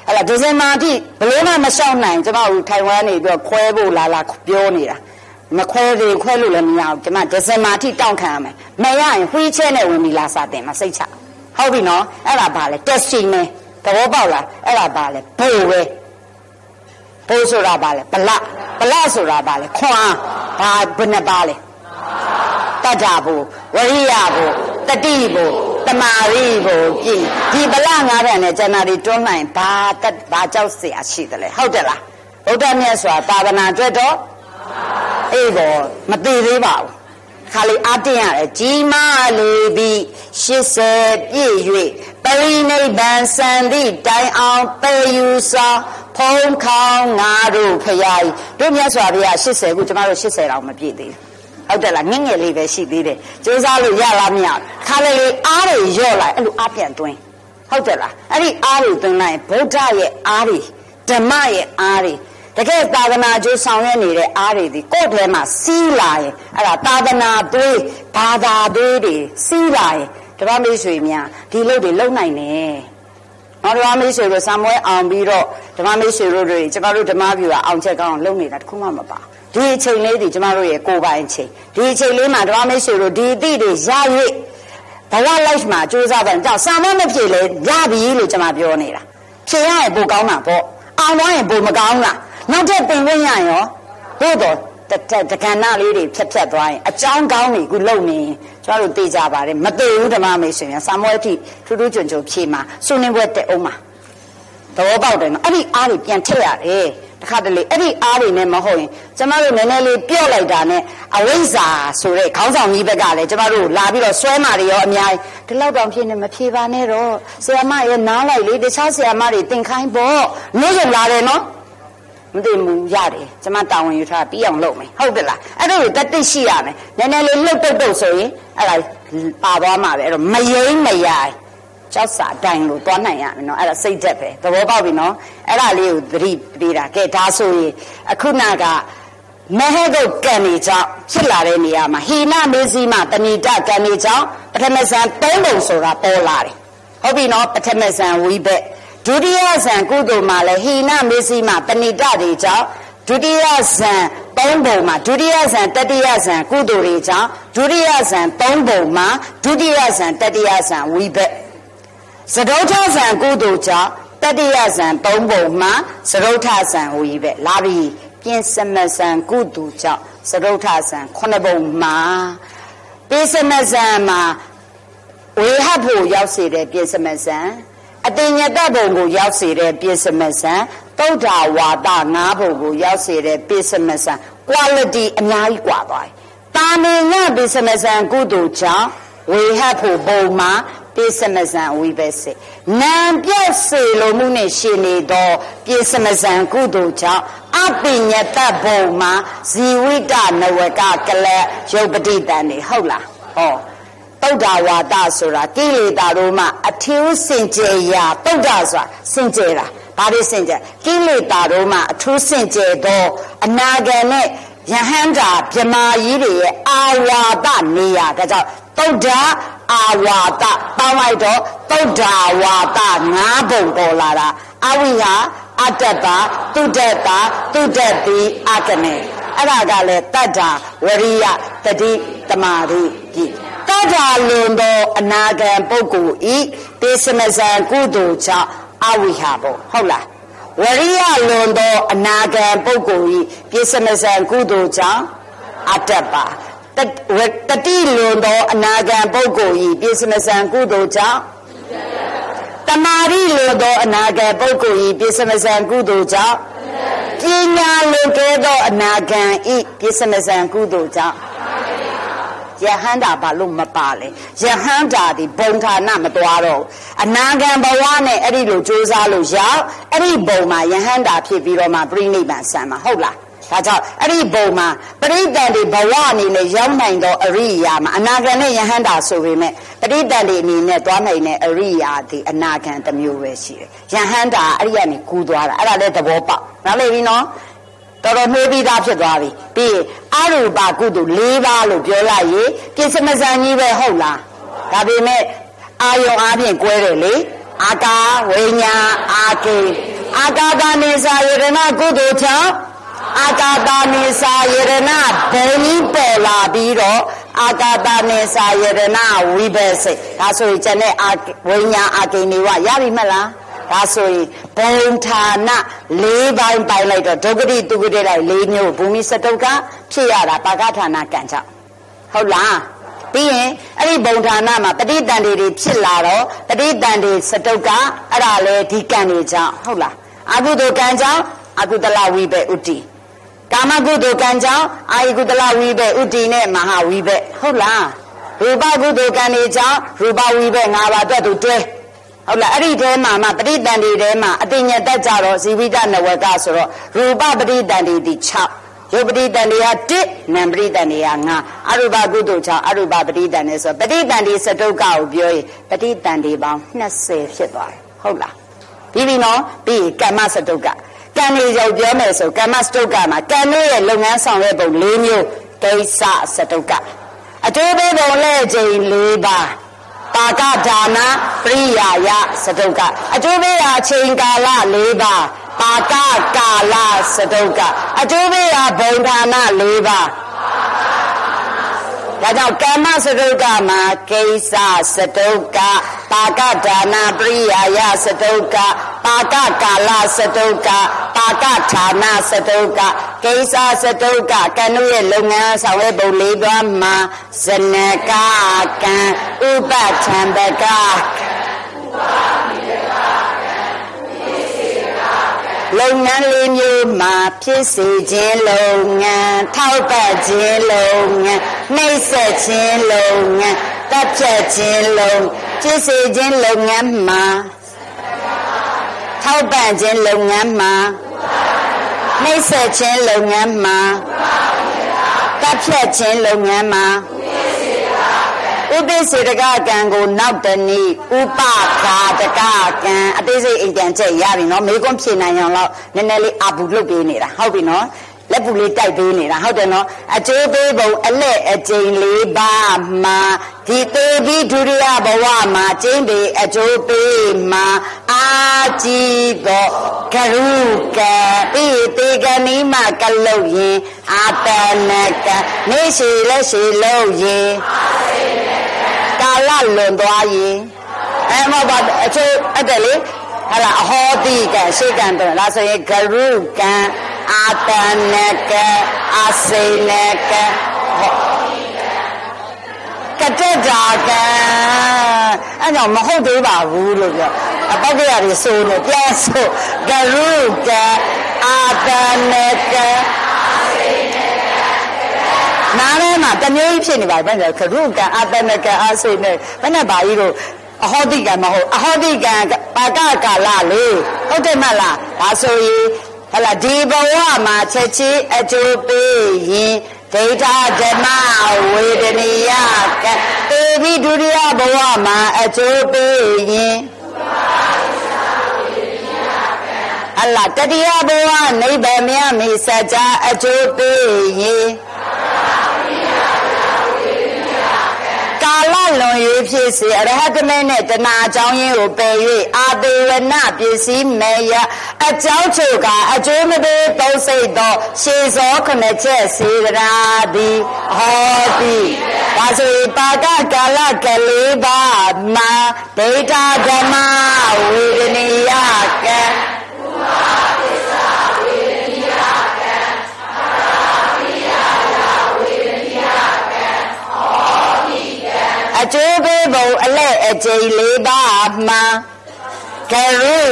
အဲ့ဒါဒီဇင်ဘာတိဘလို့မှမရှောင်နိုင်ကျွန်မတို့ထိုင်ဝမ်နေပြီးခွဲဖို့လာပြောနေတာမခွဲသေးခွဲလို့လည်းမရဘူးကျွန်မဒီဇင်ဘာတိတောင်းခံရမယ်မရရင်ဝှီးချဲနဲ့ဝင်ပြီးလာစားတင်မှာစိတ်ချဟုတ်ပြီနော်အဲ့ဒါပါလေ testing နဲ့သဘောပေါက်လားအဲ့ဒါပါလေဘိုးပဲဘိုးဆိုတာပါလေပလဆိုတာပါလေခွန်ဘာဘယ်နှပါလဲတတ္တာဘုဝရိယဘုတတိဘုတမာရိဘုပြည်ဒီပလငါးတဲ့နဲ့ကျန်တာတွေတွန်းနိုင်ဘာကြောက်เสียရှိတယ်လဲဟုတ်တယ်လားဗုဒ္ဓမြတ်စွာသာသနာအတွက်တော့အေးဘောမသိသေးပါဘူးခါလေးအားတင်းရတယ်ကြီးမားလေပြီး80ပြည့်၍ပရိနိဗ္ဗာန်စံသည့်တိုင်အောင်ပေယူစွာဖုံးခေါင်းငါတို့ဖရာကြီးတို့မြတ်စွာဘုရား80ခုကျမတို့80တောင်မပြည့်သေးဘူးဟုတ်တယ်လားငငယ်လေးပဲရှိသေးတယ်စူးစမ်းလို့ရလားမရခါလေးအားတွေရော့လိုက်အဲ့လိုအားပြန်တွင်းဟုတ်တယ်လားအဲ့ဒီအားတွေတွင်းလိုက်ဗုဒ္ဓရဲ့အားတွေဓမ္မရဲ့အားတွေတကယ်သာသနာကျိုးဆောင်ရွက်နေတဲ့အားတွေဒီကိုယ့်ထဲမှာစီးလာရင်အဲ့ဒါသာသနာသွေးဘာသာသွေးတွေစီးလာရင်ဓမ္မမိတ်ဆွေများဒီလုပ်တွေလုပ်နိုင်တယ်။ဓမ္မမိတ်ဆွေတို့စာမွဲအောင်ပြီးတော့ဓမ္မမိတ်ဆွေတို့တွေကျမတို့ဓမ္မပြူကအောင်ချက်ကောင်းလုပ်နေတာတခုမှမပါ။ဒီအချိန်လေးဒီကျမတို့ရဲ့ကိုယ်ပိုင်ချိန်ဒီအချိန်လေးမှာဓမ္မမိတ်ဆွေတို့ဒီအသည့်တွေရ၍ဘဝ life မှာကြိုးစားတယ်ကြောင့်စာမမဖြစ်လေရပြီလို့ကျမပြောနေတာ။ဖြေရရင်ပိုကောင်းမှာပေါ့။အောင်သွားရင်ပိုမကောင်းလား။နောက်ထပ်ပြင်ဝင်ရရောတို့တော့တက္ကနာလေးတွေဖြတ်သွားရင်အကြောင်းကောင်းတွေခုလုံနေကျွန်တော်တို့သိကြပါတယ်မသိဘူးဓမ္မမိတ်ဆွေများစာမွေးအထိထူးထူးချွန်ချွန်ဖြေမှာစုနေဘွဲတက်အောင်မှာသဘောပေါက်တယ်နော်အဲ့ဒီအားတွေပြန်ထည့်ရတယ်တခါတလေအဲ့ဒီအားတွေနဲ့မဟုတ်ရင်ကျမတို့နည်းနည်းလေးပြော့လိုက်တာနဲ့အဝိဇ္ဇာဆိုတဲ့ခေါင်းဆောင်ကြီးဘက်ကလည်းကျမတို့လာပြီးတော့ဆွဲမာတွေရောအများကြီးဒီလောက်တောင်ဖြစ်နေမဖြေပါနဲ့တော့ဆရာမရဲ့နားလိုက်လေတခြားဆရာမတွေသင်ခိုင်းပေါ့မျိုးစုံလာတယ်နော်မသိဘူးရတယ်ကျမတာဝန်ယူထားပြီးအောင်လုပ်မယ်ဟုတ်တယ်လားအဲ့ဒါကိုတတိရှိရမယ်နည်းနည်းလေးလှုပ်တုတ်ဆိုရင်အဲ့ဒါပါသွားမှာပဲအဲ့တော့မယိမ့်မယိုင်ကြောက်စာတိုင်လို့သွားနိုင်ရမယ်နော်အဲ့ဒါစိတ်သက်ပဲသဘောပေါက်ပြီနော်အဲ့ဒါလေးကိုသတိပေးတာကဲဒါဆိုရင်အခုနကမဟေကုတ်ကံနေကြောင့်ဖြစ်လာတဲ့နေရာမှာဟိနမေဇိမတဏိတကံနေကြောင့်ပထမဇန်၃ပုံဆိုတာပေါ်လာတယ်ဟုတ်ပြီနော်ပထမဇန်ဝိဘက်ဒုတိယဇန်ကုသိုလ်မှာလည်းဟိနမေဇိမတဏိတတွေကြောင့်ဒုတိယဇန်၃ပုံမှာဒုတိယဇန်တတိယဇန်ကုသိုလ်တွေကြောင့်ဒုတိယဇန်၃ပုံမှာဒုတိယဇန်တတိယဇန်ဝိဘက်စတုထဇန်ကုသိုလ်ကြောင့်တတိယဇန်၃ပုံမှာစတုထဇန်ဝိဘက်လာပြီပြင်စမဇန်ကုသိုလ်ကြောင့်စတုထဇန်9ပုံမှာပြင်စမဇန်မှာဝေဟဖို့ရောက်စေတဲ့ပြင်စမဇန်အတင်ညတဘုံကိုရောက်စေတဲ့ပြင်စမဇန်သုဒ္ဓဝါဒ၅ဘုံကိုရောက်စေတဲ့ပြင်စမဇန် quality အများကြီးกว่าသွားတယ်။တာမင်ညပြင်စမဇန်ကုသိုလ်ကြောင့်ဝေဟဖို့ဘုံမှာပြင်စမဇန်ဝိဘက်စေနံပြည့်စေလိုမှုနဲ့ရှင်နေသောပြင်စမဇန်ကုသိုလ်ကြောင့်အပိညတဘုံမှာဇီဝိတနဝကကလရုပ်ပဋိတန်နေဟုတ်လားဟောသုဒ္ဓဝါဒဆိုတာကိလေသာတို့မှအထူးစင်ကြယ်ရာသုဒ္ဓဆိုတာစင်ကြယ်တာဘာလို့စင်ကြယ်ကိလေသာတို့မှအထူးစင်ကြယ်သောအနာဂတ်နဲ့ယဟန္တာဗြဟ္မာကြီးတွေရဲ့အာဝါဒနေရာဒါကြောင့်သုဒ္ဓအာဝါဒပေါင်းလိုက်တော့သုဒ္ဓဝါဒ၅ဘုံပေါ်လာတာအဝိဟာအတ္တပါတုဒ္ဒတာတုဒ္ဒတိအကမေအဲ့ဒါကလည်းတတ္တာဝရိယတတိတမာတိပြည့်တတ္ထာလွန်သောအနာဂံပုဂ္ဂိုလ်ဤဒေသမဇံကုသိုလ်ကြောင့်အဝိဟာဘုဟုတ်လားဝရိယလွန်သောအနာဂံပုဂ္ဂိုလ်ဤဒေသမဇံကုသိုလ်ကြောင့်အတ္တပါတတိလွန်သောအနာဂံပုဂ္ဂိုလ်ဤဒေသမဇံကုသိုလ်ကြောင့်တမာရိလွန်သောအနာဂံပုဂ္ဂိုလ်ဤဒေသမဇံကုသိုလ်ကြောင့်ပညာလွန်ကဲသောအနာဂံဤဒေသမဇံကုသိုလ်ကြောင့်ယဟန္တာဘာလို့မပါလဲယဟန္တာဒီဘုံဌာနမသွားတော့အနာဂံဘဝနဲ့အဲ့ဒီလိုကြိုးစားလို့ရောက်အဲ့ဒီဘုံမှာယဟန္တာဖြစ်ပြီးတော့မှပြိဋိဘံဆံမှာဟုတ်လားဒါကြောင့်အဲ့ဒီဘုံမှာပရိသတ်တွေဘဝအနေနဲ့ရောက်နိုင်သောအရိယာမှာအနာဂံနဲ့ယဟန္တာဆိုပေမဲ့ပရိသတ်တွေအနေနဲ့သွားနိုင်တဲ့အရိယာဒီအနာဂံတစ်မျိုးပဲရှိတယ်ယဟန္တာအဲ့ဒီကနေကူးသွားတာအဲ့ဒါလည်းသဘောပေါက်နားလည်ပြီနော်တော်တော်နှိုးပြီးသားဖြစ်သွားပြီပြီးအရူပကုသိုလ်၄ပါးလို့ပြောလိုက်ရင်ပြစ္ဆမဇန်ကြီးပဲဟုတ်လားဒါပေမဲ့အာယုံအားဖြင့်ကွဲတယ်လေအာကာဝိညာအာကေအာကာသနိစာယရဏကုသိုလ်ကြောင့်အာကာသနိစာယရဏဘုံကြီးပေါ်လာပြီးတော့အာကာသနိစာယရဏဝိဘက်စိတ်ဒါဆိုရင်ကျန်တဲ့ဝိညာအာကိနေဝရပြီမလားဒါဆိုရင်ဘုံဌာန၄ပိုင်းပိုင်လိုက်တော့ဒုက္ခတိသူက္ခတိလိုက်၄မျိုးဘူမိစတုကဖြစ်ရတာပါကဌာနကံကြောင့်ဟုတ်လားပြီးရင်အဲ့ဒီဘုံဌာနမှာပဋိတန်တွေဖြစ်လာတော့ပဋိတန်တွေစတုကအဲ့ဒါလေဒီကံတွေကြောင့်ဟုတ်လားအကုသိုလ်ကံကြောင့်အကုသလဝိဘက်ဥတ္တိကာမကုသိုလ်ကံကြောင့်အာယကုသလဝိဘက်ဥတ္တိနဲ့မဟာဝိဘက်ဟုတ်လားရူပကုသိုလ်ကံတွေကြောင့်ရူပဝိဘက်၅ပါးအတွက်သူတွဲဟုတ်လားအဲ့ဒီထဲမှာပဋိတန်တွေထဲမှာအတိညာတက်ကြတော့ဇီဝိတနဝကဆိုတော့ရူပပဋိတန်တွေဒီ6ရုပ်ပဋိတန်တွေက1နာမ်ပဋိတန်တွေက9အရူပကုသိုလ်ကြောင့်အရူပပဋိတန်တွေဆိုပဋိတန်တွေစတုကကိုပြောရင်ပဋိတန်တွေပေါင်း20ဖြစ်သွားတယ်ဟုတ်လားပြီးပြီနော်ပြီးကမ္မစတုကကံတွေရောက်ပြောမယ်ဆိုကမ္မစတုကမှာကံရဲ့လုပ်ငန်းဆောင်တဲ့ပုံ၄မျိုးဒိဋ္ဌစတုကအကျိုးပေးပုံလက်ချိန်၄ပါးပါကဒါနပရိယာယစတုကအကျိုးပေးရာအချိန်ကာလ၄ပါးပါကကာလစတုကအကျိုးပေးရာဘုံဌာန၄ပါးဒါကြောင့်ကမ္မစတုကမှာကိစ္စစတုကပါကဒါနပရိယာယစတုကပါကကာလစတုကပါကဌာနစတုကကိစ္စစတုကကံတို့ရဲ့လုပ်ငန်းဆောင်တဲ့ပုံ၄ပါးမှာဇနကကံဥပထံပကလုပ်ငန်း၄မျိုးမှာဖြစ်စေခြင်းလုပ်ငန်းထောက်ပံ့ခြင်းလုပ်ငန်းနှိမ့်ဆက်ခြင်းလုပ်ငန်းတပ်ဖြတ်ခြင်းလုပ်ဖြစ်စေခြင်းလုပ်ငန်းမှာထောက်ပံ့ခြင်းလုပ်ငန်းမှာနှိမ့်ဆက်ခြင်းလုပ်ငန်းမှာတပ်ဖြတ်ခြင်းလုပ်ငန်းမှာဥပိ္ပစေတကကံကိုနောက်တနည်းဥပခာတကကံအသေးစိတ်အိမ်ပြန်ချက်ရပြီနော်မေကွန်းဖြေနိုင်အောင်တော့နည်းနည်းလေးအာဘူလုပ်ပေးနေတာဟုတ်ပြီနော်လက်ပူလေးတိုက်ပေးနေတာဟုတ်တယ်နော်အကျိုးပေးပုံအလက်အကျိန်၄ပါးမှာဒီသေးပြီးဒုတိယဘဝမှာကျင်းပေအကျိုးပေးမှာအာကြည့်တော့ကရုကံပြီးတေကနီးမှာကလုတ်ရင်အာတနကနေရှိလက်ရှိလို့ရင်ကာလလွန်သွားရင်မဟုတ်ပါအချို့အဲ့တယ်လေဟလာအဟောတိကရှေ့ကံတော့လားဆိုရင်ဂရုကံအာတနကအာစေနကကတ္တတာကံအဲ့တော့မဟုတ်သေးပါဘူးလို့ပြောအပောက်ကရတွေဆိုလို့ပြန်ဆိုဂရုကံအာတနကနားထဲမှာတမျိုးကြီးဖြစ်နေပါဘယ်နဲ့ခရုကံအာတနကအာစေနဘယ်နဲ့ပါကြီးတို့အဟောတိကံမဟုတ်အဟောတိကံပါကကာလလေဟုတ်တယ်မလားဒါဆိုရင်ဟလာဒီဘဝမှာချက်ချင်းအကျိုးပေးရင်ဒိဋ္ဌဓမ္မဝေဒနိယကံတေပြီးဒုတိယဘဝမှာအကျိုးပေးရင်ဟလာတတိယဘဝနိဗ္ဗာန်မြတ်မိစัจ जा အကျိုးပေးရင်ကာလလွန်၍ဖြစ်စေအရဟတမေနဲ့တဏှာအကြောင်းရင်းကိုပယ်၍အာတေဝနပစ္စည်းမေယအကြောင်းချုပ်ကအကျိုးမပေးသုံးစိတ်သောရှေဇောခုနှစ်ချက်စေရာသည်ဟောတိဒါဆိုပါကကာလကလေးပါမှာဒိဋ္ဌဓမ္မဝေဒနိယကံအကျိုးပေးပုံအလက်အကျိန်၄ပါးမှာဂရု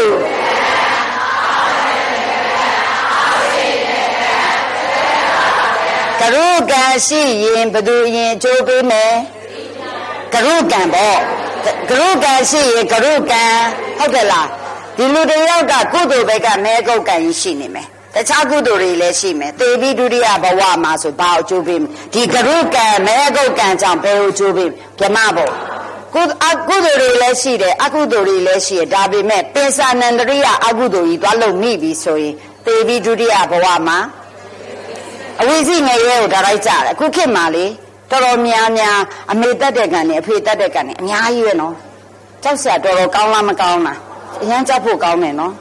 ကရုကံရှိရင်ဘယ်သူရင်အကျိုးပေးမယ်ကရုကံပေါ့ကရုကံရှိရင်ကရုကံဟုတ်တယ်လားဒီလူတယောက်ကကုသိုလ်ဘက်ကမဲကုတ်ကံကြီးရှိနေမယ်တခြားကုသိုလ်တွေလည်းရှိမယ်သေပြီးဒုတိယဘဝမှာဆိုဘာအကျိုးပေးဒီကရုကံမဲကုတ်ကံကြောင့်ဘယ်အကျိုးပေးဗြဟ္မဘုံကုသိုလ်တွေလည်းရှိတယ်အကုသိုလ်တွေလည်းရှိတယ်ဒါပေမဲ့ပင်စာနန္တရိယအကုသိုလ်ကြီးသွားလို့မိပြီဆိုရင်သေပြီးဒုတိယဘဝမှာအဝိဇ္ဇိငရဲကိုဒါလိုက်ကြတယ်အခုခေတ်မှာလေတော်တော်များများအမေတတ်တဲ့ကံနဲ့အဖေတတ်တဲ့ကံနဲ့အများကြီးပဲနော်ကြောက်စရာတော်တော်ကောင်းလားမကောင်းလားအရန်ကြောက်ဖို့ကောင်းတယ်နော်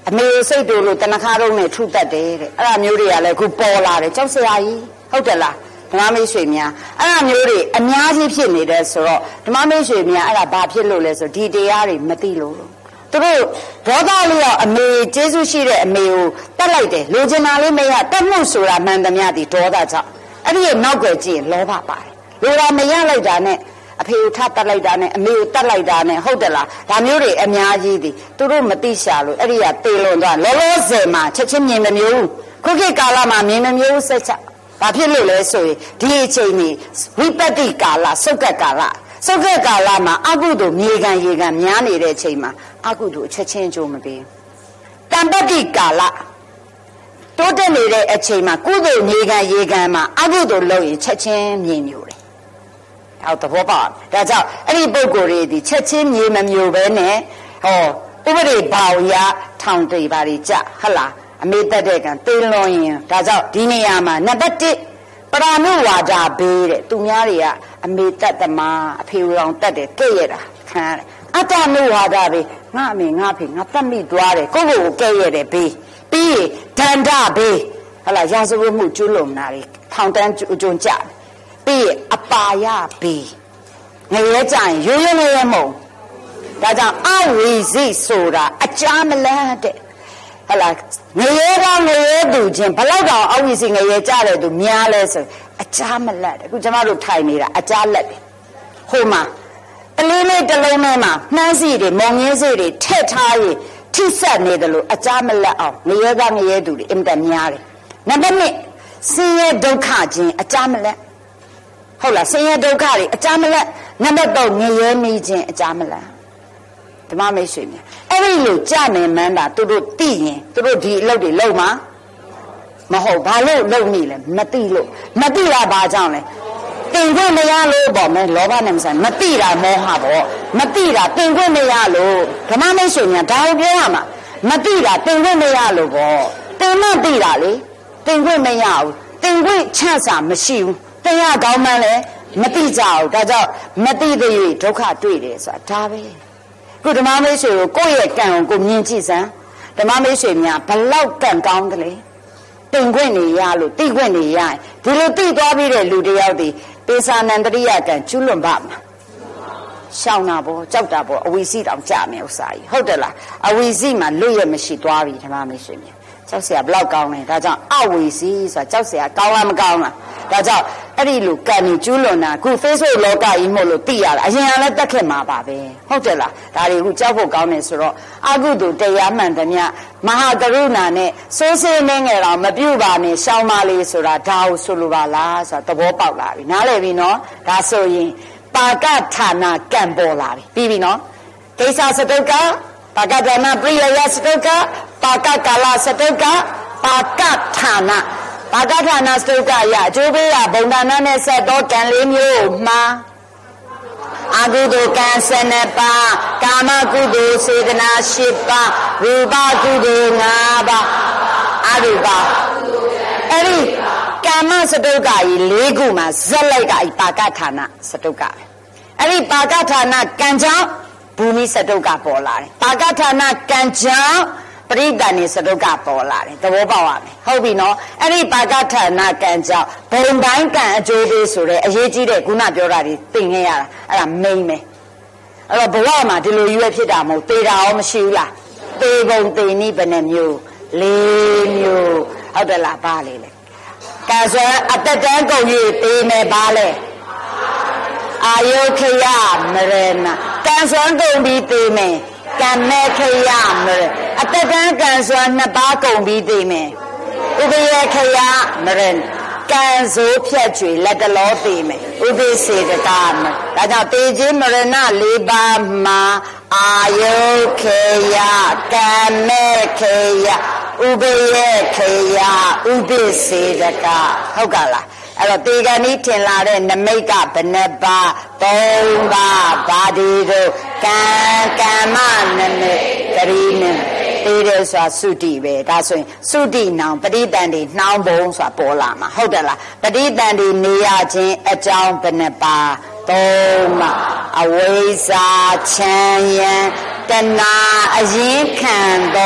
အမေစိတ်တို့လို့တနခါတော့နဲ့ထုတတ်တယ်တဲ့အဲ့ဒါမျိုးတွေကလည်းအခုပေါ်လာတယ်ကြောက်စရာကြီးဟုတ်တယ်လားဓမ္မမိတ်ဆွေများအဲ့ဒါမျိုးတွေအများကြီးဖြစ်နေတယ်ဆိုတော့ဓမ္မမိတ်ဆွေများအဲ့ဒါဘာဖြစ်လို့လဲဆိုဒီတရားတွေမသိလို့သူတို့ဒေါသလေးရောက်အမေကျေးဇူးရှိတဲ့အမေကိုတတ်လိုက်တယ်လိုချင်တာလေးမရတတ်မှုဆိုတာမှန်သမျှဒီဒေါသကြောင့်အဲ့ဒီရဲ့နောက်ွယ်ကြည့်ရင်လောဘပါတယ်လိုတာမရလိုက်တာနဲ့အဖေကိုထပ်တတ်လိုက်တာနဲ့အမေကိုတတ်လိုက်တာနဲ့ဟုတ်တယ်လားဒါမျိုးတွေအများကြီးဒီသူတို့မသိရှာလို့အဲ့ဒီကတေလွန်သွားလောလောဆယ်မှာချက်ချင်းမြင်မမျိုးခုခေတ်ကာလမှာမြင်မမျိုးစက်ချဘာဖြစ်လို့လဲဆိုရင်ဒီအချိန်ကြီးဝိပဿနာကာလစုတ်ကကာလစုတ်ကကာလမှာအကုသိုလ်မြေကံရေကံများနေတဲ့အချိန်မှာအကုသိုလ်ချက်ချင်းကြိုးမပေးတမ္ပတိကာလတိုးတက်နေတဲ့အချိန်မှာကုသိုလ်မြေကံရေကံမှာအကုသိုလ်လုပ်ရင်ချက်ချင်းမြင်မျိုးတယ်ဟောသဘောပေါက်ဒါကြောင့်အဲ့ဒီပုဂ္ဂိုလ်တွေဒီချက်ချင်းမြေမမျိုးပဲနဲ့ဟောဥပဒေဘောင်ရထောင်တေပါတွေကြဟုတ်လားအမေတက်တဲ့ကံတေလွန်ရင်ဒါကြောင့်ဒီနေရာမှာနံပါတ်1ပရဏုဝါဒဘေးတဲ့သူများတွေကအမေတက်သမားအဖေရောင်တက်တယ်ကြည့်ရတာခံရတယ်အတ္တနုဝါဒဘေးငါအမေငါဖေငါတတ်မိသွားတယ်ကိုယ့်ကိုယ်ကိုကြည့်ရတယ်ဘေးပြီးရင်ဒန္တဘေးဟုတ်လားရာဇဝတ်မှုကျွလွန်တာတွေထောင်တန်းကျွန်းကြပြီးရင်အပါယဘေးငရဲကြရင်ရိုးရိုးငရဲမဟုတ်ဒါကြောင့်အဝိဇိဆိုတာအကြမလန့်တဲ့ဟလာငရဲကငရဲသူချင်းဘလောက်တောင်အဝိဇိငရဲကြတဲ့သူများလဲဆိုအကြမလန့်တဲ့အခုကျမတို့ထိုင်နေတာအကြလက်တယ်ဟိုမှာအလေးလေးတစ်လုံးထဲမှာနှမ်းစီတွေမုံငင်းစီတွေထည့်ထားရင်ထိဆက်နေတယ်လို့အကြမလန့်အောင်ငရဲကငရဲသူတွေအင်တန်များတယ်နံပါတ်1ဆင်းရဲဒုက္ခချင်းအကြမလန့်ဟုတ်လားဆင်းရဲဒုက္ခတွေအကြမလန့်နံပါတ်3ငရဲမိခြင်းအကြမလန့်ဓမ္မမိတ်ဆွေများအဲ့ဒီလိုကြမယ်မှန်းတာသူတို့သိရင်သူတို့ဒီအလုပ်တွေလုပ်မှာမဟုတ်ဘာလို့လုပ်နေလဲမသိလို့မသိတာဘာကြောင့်လဲတင်ခွင့်မရလို့ပေါ့မဲလောဘနဲ့မဆိုင်မသိတာမောဟပေါ့မသိတာတင်ခွင့်မရလို့ဓမ္မမိတ်ဆွေများဒါကိုပြောရမှာမသိတာတင်ခွင့်မရလို့ပေါ့တင်မသိတာလေတင်ခွင့်မရဘူးတင်ခွင့်ချမ်းစာမရှိဘူးတင်ရကောင်းမှန်းလဲမသိကြဘူးဒါကြောင့်မသိသေး၍ဒုက္ခတွေ့တယ်ဆိုတာဒါပဲခုဓမ္မမိတ်ဆွေကိုကိုယ့်ရဲ့ကံကိုမြင်ကြည့်စမ်းဓမ္မမိတ်ဆွေများဘလောက်ကံကောင်းတယ်လေတင်ခွင့်နေရလို့သိခွင့်နေရဒီလိုသိသွားပြီးတဲ့လူတယောက်ဒီပေစာနန္တရိယကံကျွလွန်ပါမှာရှောင်းတာပေါ့ကြောက်တာပေါ့အဝိစီတောင်ကြမယ်ဥစ္စာကြီးဟုတ်တယ်လားအဝိစီမှာလွတ်ရမရှိသွားပြီဓမ္မမိတ်ဆွေများကြောက်เสียဘလောက်ကောင်းလဲဒါကြောင့်အဝိစီဆိုတာကြောက်เสียကောင်းလားမကောင်းလားဒါကြောင့်အဲ့ဒီလိုကံကြီးကျူးလွန်တာခု Facebook လောကကြီးမို့လို့သိရတာအရင်ကလည်းတက်ခဲ့မှာပါပဲဟုတ်တယ်လားဒါတွေခုကြောက်ဖို့ကောင်းတယ်ဆိုတော့အကုသိုလ်တရားမှန်သမျှမဟာကရုဏာနဲ့စိုးစေးနေငယ်တော့မပြုတ်ပါနဲ့ရှောင်းပါလေဆိုတာဒါကိုဆိုလိုပါလားဆိုတာသဘောပေါက်လာပြီနားလည်ပြီနော်ဒါဆိုရင်ပါကဌာနကံပေါ်လာပြီပြီးပြီနော်ဒိဋ္ဌစတုကပါကဌာနပရိယစတုကပါကကာလစတုကပါကဌာနပါကဌာနစတုကရအကျိုးပေးရဘုံဒါနနဲ့ဆက်တော့ကံ၄မျိုးမှာအကုသိုလ်ကံ12ပါးကာမကုသိုလ်စေတနာ10ပါးရူပကုသိုလ်5ပါးအရူပအဲ့ဒီကာမစတုကကြီး၄ခုမှာဇက်လိုက်ကဤပါကဌာနစတုကအဲ့ဒီပါကဌာနကံကြောင့်ဘူမိစတုကပေါ်လာတယ်ပါကဌာနကံကြောင့်ပရိဒဏ်နေစတုကပေါ်လာတယ်သဘောပေါက်ရမယ်ဟုတ်ပြီနော်အဲ့ဒီပါကဌာနကံကြောင့်ဘုံတိုင်းကံအကျိုးပေးဆိုတဲ့အရေးကြီးတဲ့ခုနပြောတာတွေသိခဲ့ရတာအဲ့ဒါမိမ့်မယ်အဲ့တော့ဘဝမှာဒီလိုရွေးဖြစ်တာမဟုတ်သေတာရောမရှိဘူးလားသေပုံသေနည်းဘယ်နှမျိုး၄မျိုးဟုတ်တယ်လားပါလေလေကံစွမ်းအတ္တတန်းကုန်၍သေမယ်ပါလေအာယုခယမရဏကံစွမ်းကုန်ပြီးသေမယ်ကံမဲ့ခရမရအတ္တကံကံစွာနှစ်ပါးကုန်ပြီးသိမယ်ဥပယခရမရကံစိုးဖြတ်ကြွေလက်တလောသိမယ်ဥပိစေတကမဒါကြောင့်တေခြင်းမရဏ၄ပါးမှာအာယုခေယကံမဲ့ခေယဥပယခေယဥပိစေတကဟုတ်ကလားအဲ့တော့တေဂဏီထင်လာတဲ့နမိတ်ကဘယ်နှပါး၃ပါးဘာဒီတို့ကံကမ္မနမိတ်ဂရိနတေးတယ်ဆိုတာသုတိပဲဒါဆိုရင်သုတိနောင်ပဋိသန္ဓေနှောင်းပုံဆိုတာပေါ်လာမှာဟုတ်တယ်လားပဋိသန္ဓေနေရခြင်းအကြောင်းဘယ်နှပါး၃ပါးအဝိဇ္ဇာချမ်းယံတဏှာအရင်ခံသောက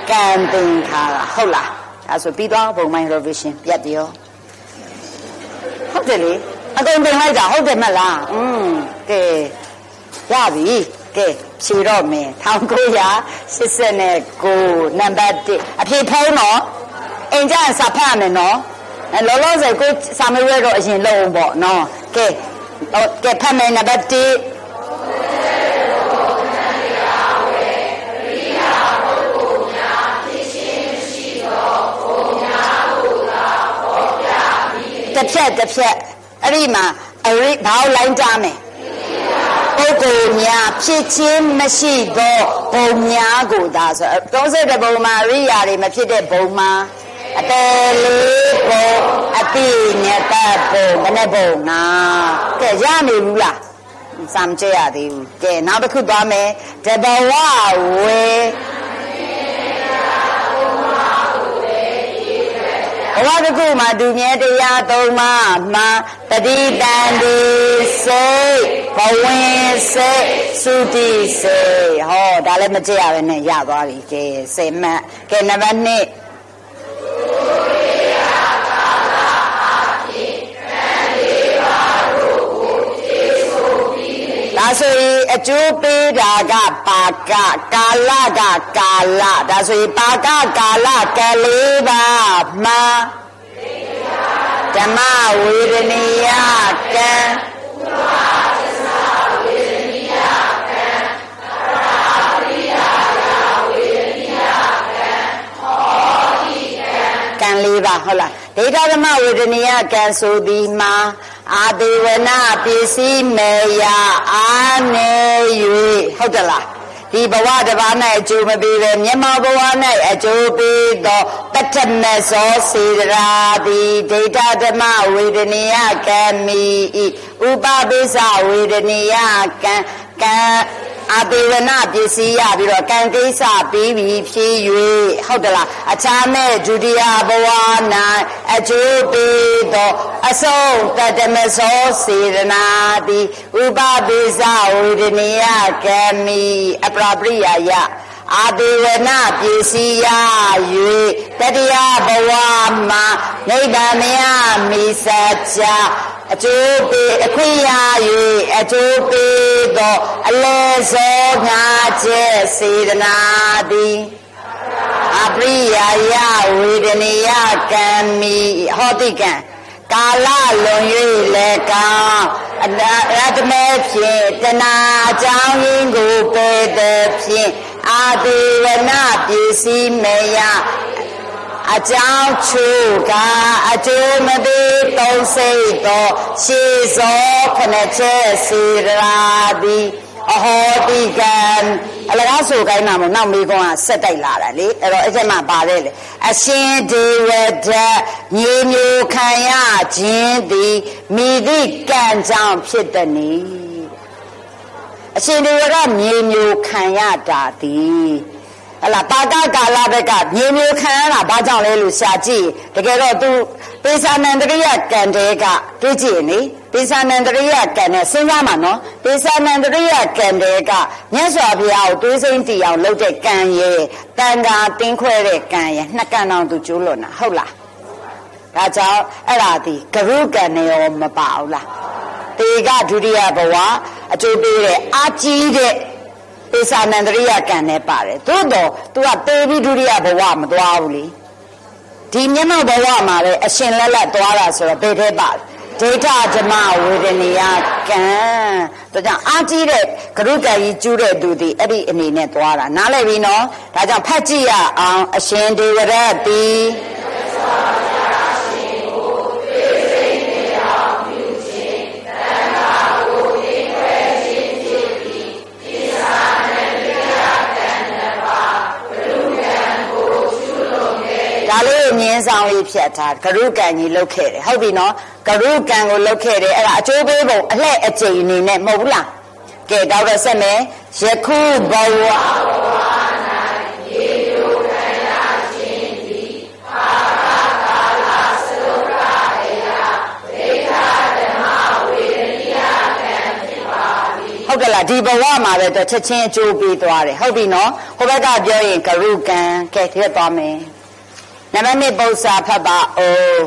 ကံသင်္ခါရဟုတ်လားဒါဆိုပြီးတော့ဘုံမိုင်း revision ပြတ်ပြောဟုတ်တယ်လေအကုန်သင်လိုက်တာဟုတ်တယ်မလားကဲရပြီကဲဖြေတော့မယ်1989နံပါတ်1အဖြေဖုံးတော့အိမ်ကျရင်စာဖတ်ရမယ်နော်လောလောဆယ်ကိုစာမရွေးတော့အရင်လုံးပေါ့နော်ကဲဖတ်မယ်နံပါတ်1တစ်ဖြတ်အဲ့ဒီမှာဘာကိုလိုင်းကြမယ်ပုဂ္ဂိုလ်များဖြစ်ခြင်းမရှိသောဘုံများကိုသာဆို30ဘုံမှာအရိယာတွေမဖြစ်တဲ့ဘုံမှာအတလေးဘုံအတိညတဘုံဘယ်နဲ့ဘုံနာကဲရနေဘူးလားစာမကြရသေးဘူးကဲနောက်တစ်ခုသွားမယ်တဘဝဝေဘဝတစ်ခုမှာဒုမြဲတရား၃ပါးမှာပဋိတန်တိစိတ်ဘဝင်စိတ်သုတိစိတ်ဟောဒါလည်းမကြည့်ရပဲနဲ့ရသွားပြီကဲ10မှတ်ကဲနံပါတ်2ဒါဆိုရင်အကျိုးပေးတာကပါကကာလကကာလဒါဆိုရင်ပါကကာလကလေးပါမှာဓမ္မဝေဒနိယကံကံလေးပါဟုတ်လားဒိဋ္ဌဓမ္မဝေဒနိယကံဆိုပြီးမှာအာဒေဝနာပစ္စည်းမေယအာနေ၍ဟုတ်တယ်လားဒီဘဝတစ်ပါး၌အကျိုးမပေးပဲမျက်မှောက်ဘဝ၌အကျိုးပေးသောပထမသောစေတရာသည်ဒိဋ္ဌဓမ္မဝေဒနိယကံမိဤဥပပိစ္ဆဝေဒနိယကံအာဒေဝနာပစ္စည်းရပြီးတော့ကံကိစ္စပြီးပြီးဖြစ်၍ဟုတ်တယ်လားအခြားမဲ့ဒုတိယဘဝ၌အကျိုးပေးသောအဆုံးတတမသောစေတနာသည်ဥပပိစ္ဆဝေဒနိယကံမိအပရာပရိယာယအာဒေဝနာပစ္စည်းရ၍တတိယဘဝမှာနိဗ္ဗာန်မယမိစကြအကျိုးပေးအခွင့်ရ၍အကျိုးပေးသောအလဲစောငါချက်စေတနာသည်အပရိယာယဝေဒနိယကံမိဟောတိကံကာလလွန်၍လည်းကောင်းအရတမေဖြင့်တဏှာအကြောင်းရင်းကိုပယ်သည်ဖြင့်အာဒေဝနာပစ္စည်းမယအကြောင်းချို့ကအကျိုးမပေးသုံးစိတ်သောရှေသောခဏချက်စေရာသည်အဟောတိကံအလကားဆိုကိုင်းမှာမို့နောက်မေးခွန်းကဆက်တိုက်လာတာလေအဲ့တော့အဲ့ချက်မှပါတယ်လေအရှင်ဒေဝဒတ်မြေမျိုးခံရခြင်းသည်မိသည့်ကံကြောင့်ဖြစ်သည်နိအရှင်ဒေဝဒတ်မြေမျိုးခံရတာသည်ဟလာပါကကာလဘက်ကမြေမျိုးခံရတာဘာကြောင့်လဲလို့ရှာကြည့်တကယ်တော့သူပိဿာနန္တရိယကံတဲကတွေးကြည့်နေပိဿာနန္တရိယကံနဲ့စဉ်းစားမှာနော်ပိဿာနန္တရိယကံတဲကမြတ်စွာဘုရားကိုတွေးစိမ့်တည်အောင်လုပ်တဲ့ကံရဲ့တန်ခါတင်းခွဲတဲ့ကံရဲ့နှစ်ကံတောင်သူကျိုးလွန်တာဟုတ်လားဒါကြောင့်အဲ့ဒါဒီကရုကံနဲ့ရောမပါဘူးလားတေကဒုတိယဘဝအကျိုးပေးတဲ့အာကြီးတဲ့ပိဿာနန္တရိယကံနဲ့ပါတယ်သို့တော့ तू ကတေပြီးဒုတိယဘဝမသွားဘူးလေဒီမျက်မှောက်ဘဝမှာပဲအရှင်လက်လက်သွားတာဆိုတော့ဘယ်ထဲပါဒိဋ္ဌဓမ္မဝေဒနိယကံဒါကြောင့်အာကြီးတဲ့ကရုကံကြီးကျူးတဲ့သူဒီအဲ့ဒီအနေနဲ့သွားတာနားလည်ပြီနော်ဒါကြောင့်ဖတ်ကြည့်ရအောင်အရှင်ဒေဝရတ်တိဒါလေးမြင်းဆောင်လေးဖြတ်ထားကရုကံကြီးလုတ်ခဲ့တယ်ဟုတ်ပြီနော်ကရုကံကိုလုတ်ခဲ့တယ်အဲ့ဒါအကျိုးပေးပုံအလှဲ့အကျိန်အနေနဲ့မဟုတ်ဘူးလားကဲတော့တော့ဆက်မယ်ယခုဘဝဟုတ်ဟုတ်ကဲ့လားဒီဘဝမှာပဲတော့ချက်ချင်းအကျိုးပေးသွားတယ်ဟုတ်ပြီနော်ဟိုဘက်ကပြောရင်ကရုကံကဲထည့်သွားမယ်နံပါတ်1ပု္ပ္ပာဖတ်ပါအောင်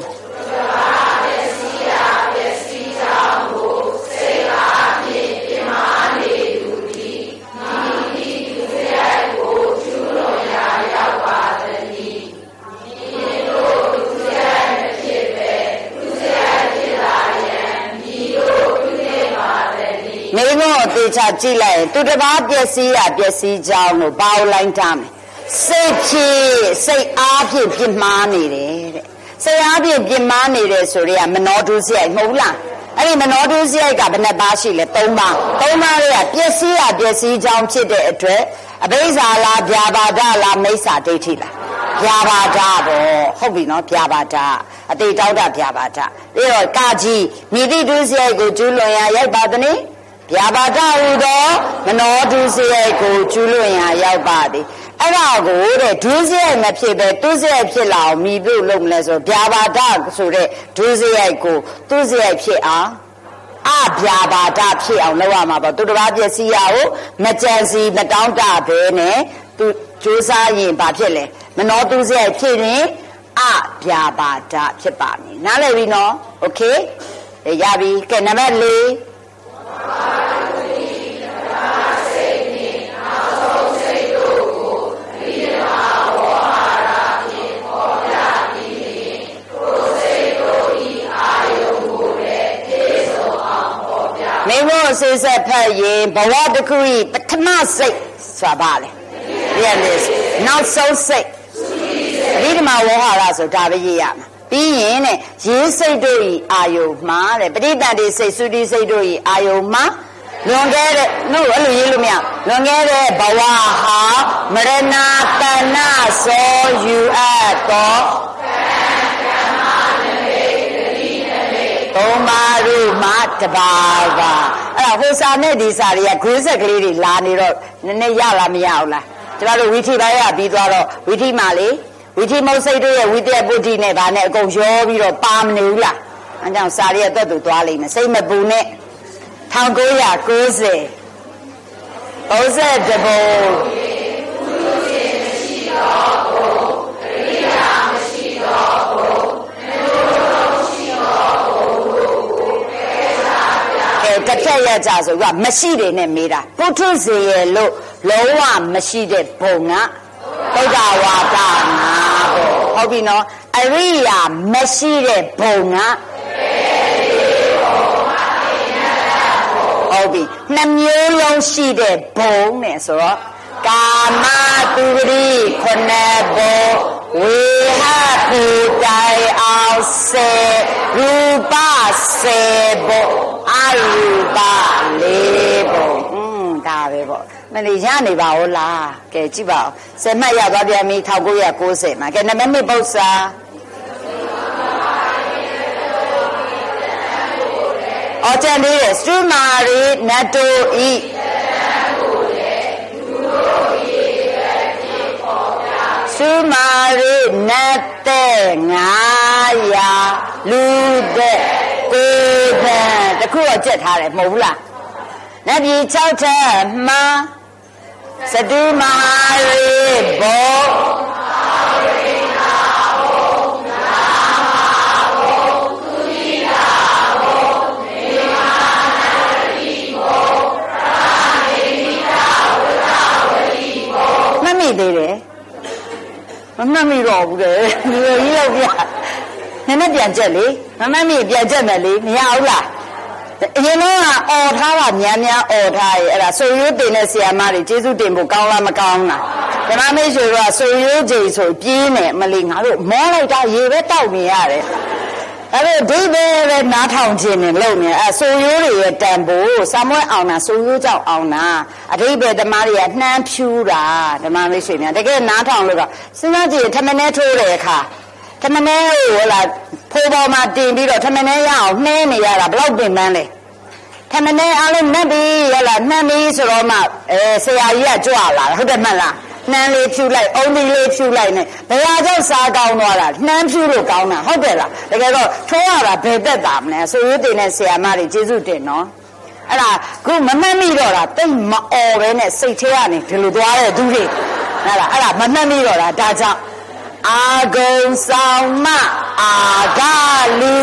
မိဘကိုတေချာကြည့်လိုက်ရင်သူတစ်ပါးပျက်စီးရပျက်စီးကြောင်းလို့ဘာလို့လိုင်းထားမလဲစိတ်ဖြစ်စိတ်အားဖြင့်ပြစ်မှားနေတယ်တဲ့စိတ်အားဖြင့်ပြစ်မှားနေတယ်ဆိုတော့မနောဒုစရိုက်မဟုတ်လားအဲ့ဒီမနောဒုစရိုက်ကဘယ်နှပါးရှိလဲ3ပါး3ပါးတွေကပျက်စီးရပျက်စီးကြောင်းဖြစ်တဲ့အတွက်အဘိဇာလားဗျာပါဒလားမိစ္ဆာဒိဋ္ဌိလားဗျာပါဒပေါ့ဟုတ်ပြီနော်ဗျာပါဒအတိတ်တောက်တာဗျာပါဒပြီးတော့ကာကြီးမိတိဒုစရိုက်ကိုကျူးလွန်ရရိုက်ပါသနည်းဗျာပါဒဟူသောမနောဒုစရိုက်ကိုကျူးလွန်ရရောက်ပါသည်အဲ့ဒါကိုတဲ့ဒုစရိုက်မဖြစ်ပဲဒုစရိုက်ဖြစ်လာအောင်မိဖို့လုပ်မလဲဆိုဗျာပါဒဆိုတဲ့ဒုစရိုက်ကိုသူစရိုက်ဖြစ်အောင်အဗျာပါဒဖြစ်အောင်လုပ်ရမှာပေါ့သူတစ်ပါးပျက်စီးရအောင်မကြံစီမတောင်းတဘဲနဲ့သူကြိုးစားရင်ဘာဖြစ်လဲမနောဒုစရိုက်ဖြစ်ရင်အဗျာပါဒဖြစ်ပါမယ်နားလည်ပြီနော်โอเคရပြီကဲနံပါတ်4မိဘဆေးဆက်ဖတ်ရင်ဘဝတစ်ခုဤပထမစိတ်ဆိုတာပါလေ realist နောက်ဆုံးစိတ်အဓိကမဝဟရဆိုဒါပဲရေးရမှာပြီးရင်တဲ့ရေးစိတ်တို့ဤအာယုမှာတဲ့ပဋိသန္ဓေစိတ်သုတိစိတ်တို့ဤအာယုမှာလွန်ခဲ့တဲ့လို့အဲ့လိုရေးလို့မရလွန်ခဲ့တဲ့ဘဝဟာမရဏတဏသောယူအပ်သောသုံးပါးတို့မှတပါးပါအဲ့ဒါဟိုစာနဲ့ဒီစာတွေကဂရိစက်ကလေးတွေလာနေတော့နည်းနည်းရလားမရဘူးလားကျမတို့ဝိထိပိုင်းရပြီးသွားတော့ဝိထိမှာလေဝိထိမုတ်စိတ်တို့ရဲ့ဝိတ္တပုဒ္ဓိနဲ့ဗာနဲ့အကုန်ရောပြီးတော့ပါမနေဘူးလားအဲကြောင့်စာတွေအသက်သူသွားလိမ့်မယ်စိတ်မပူနဲ့1990 32ဘုံတစ်ဖြတ်ရကြဆိုကမရှိတယ်နဲ့မေးတာပုထုဇဉ်ရဲ့လို့လုံးဝမရှိတဲ့ဘုံကသုဒ္ဓဝါဒနာဘုံဟုတ်ပြီနော်အရိယာမရှိတဲ့ဘုံကဟုတ်ပြီနှမျိုးလုံးရှိတဲ့ဘုံနဲ့ဆိုတော့ကာမတုရိခုနှစ်ဘုံဝေဟပူတိုင်အောင်စေရူပစေဘုံအရူပလေးဘုံဒါပဲပေါ့မလေးရနေပါဦးလားကဲကြည့်ပါဦးဆယ်မှတ်ရသွားပြန်ပြီ1990မှာကဲနံပါတ်1ပု္ပ္ပာအော်တန်လေးတယ်စတုမာရီနတ်တိုဤသုမာရီနတ်တဲ့900လူတဲ့ကိုယ်တန်တခုတော့ကြက်ထားတယ်မဟုတ်ဘူးလားနတ်ပြည်6ထပ်မှာစတုမာရီဘောသေးတယ်မမှတ်မိတော့ဘူးတဲ့ဒီလိုကြီးလောက်ပြနည်းနည်းပြန်ကြက်လေမမှတ်မိပြန်ကြက်မယ်လေမရဘူးလားအရင်တော့အော်ထားတာများများအော်ထားရဲ့အဲ့ဒါဆိုရိုးတင်တဲ့ဆရာမတွေကျေးဇူးတင်ဖို့ကောင်းလားမကောင်းလားဓမ္မမိတ်ဆွေတို့ကဆိုရိုးချိန်ဆိုပြေးနေမလေးငါတို့မောလိုက်တာရေပဲတောက်နေရတယ်အဲ့ဒါဒိဗေပဲနားထောင်ခြင်းနဲ့လုပ်နေအဲ့ဆိုရိုးတွေရဲ့တန်ဖို့စာမွဲအောင်တာဆိုရိုးကြောင့်အောင်တာအဓိပ္ပာယ်သမားတွေကနှမ်းဖြူးတာဓမ္မမိတ်ဆွေများတကယ်နားထောင်လို့ကစဉ်းစားကြည့်ထမင်းနဲ့ထိုးတဲ့အခါထမင်းနဲ့ဟိုလာဖိုးပေါ်မှာတင်ပြီးတော့ထမင်းနဲ့ရအောင်နှဲနေရတာဘလောက်ပင်ပန်းလဲထမင်းနဲ့အားလုံးနှက်ပြီးဟလာနှမ်းပြီးဆိုတော့မှဆရာကြီးကကြွလာဟုတ်တယ်မဟုတ်လားနှမ်းလေးဖြူလိုက်အုံးလေးလေးဖြူလိုက်နဲ့ဘယ်ဟာကြောင့်စားကောင်းသွားတာနှမ်းဖြူလို့ကောင်းတာဟုတ်တယ်လားတကယ်တော့ထိုးရတာဘယ်သက်တာမလဲဆိုရိုးတင်တဲ့ဆရာမတွေကျေးဇူးတင်နော်အဲ့ဒါခုမမှတ်မိတော့တာတိတ်မအော်ပဲနဲ့စိတ်ထဲကနေဒီလိုသွားတဲ့သူတွေအဲ့ဒါမမှတ်မိတော့တာဒါကြောင့်အာဂုံဆောင်မအာဂလူ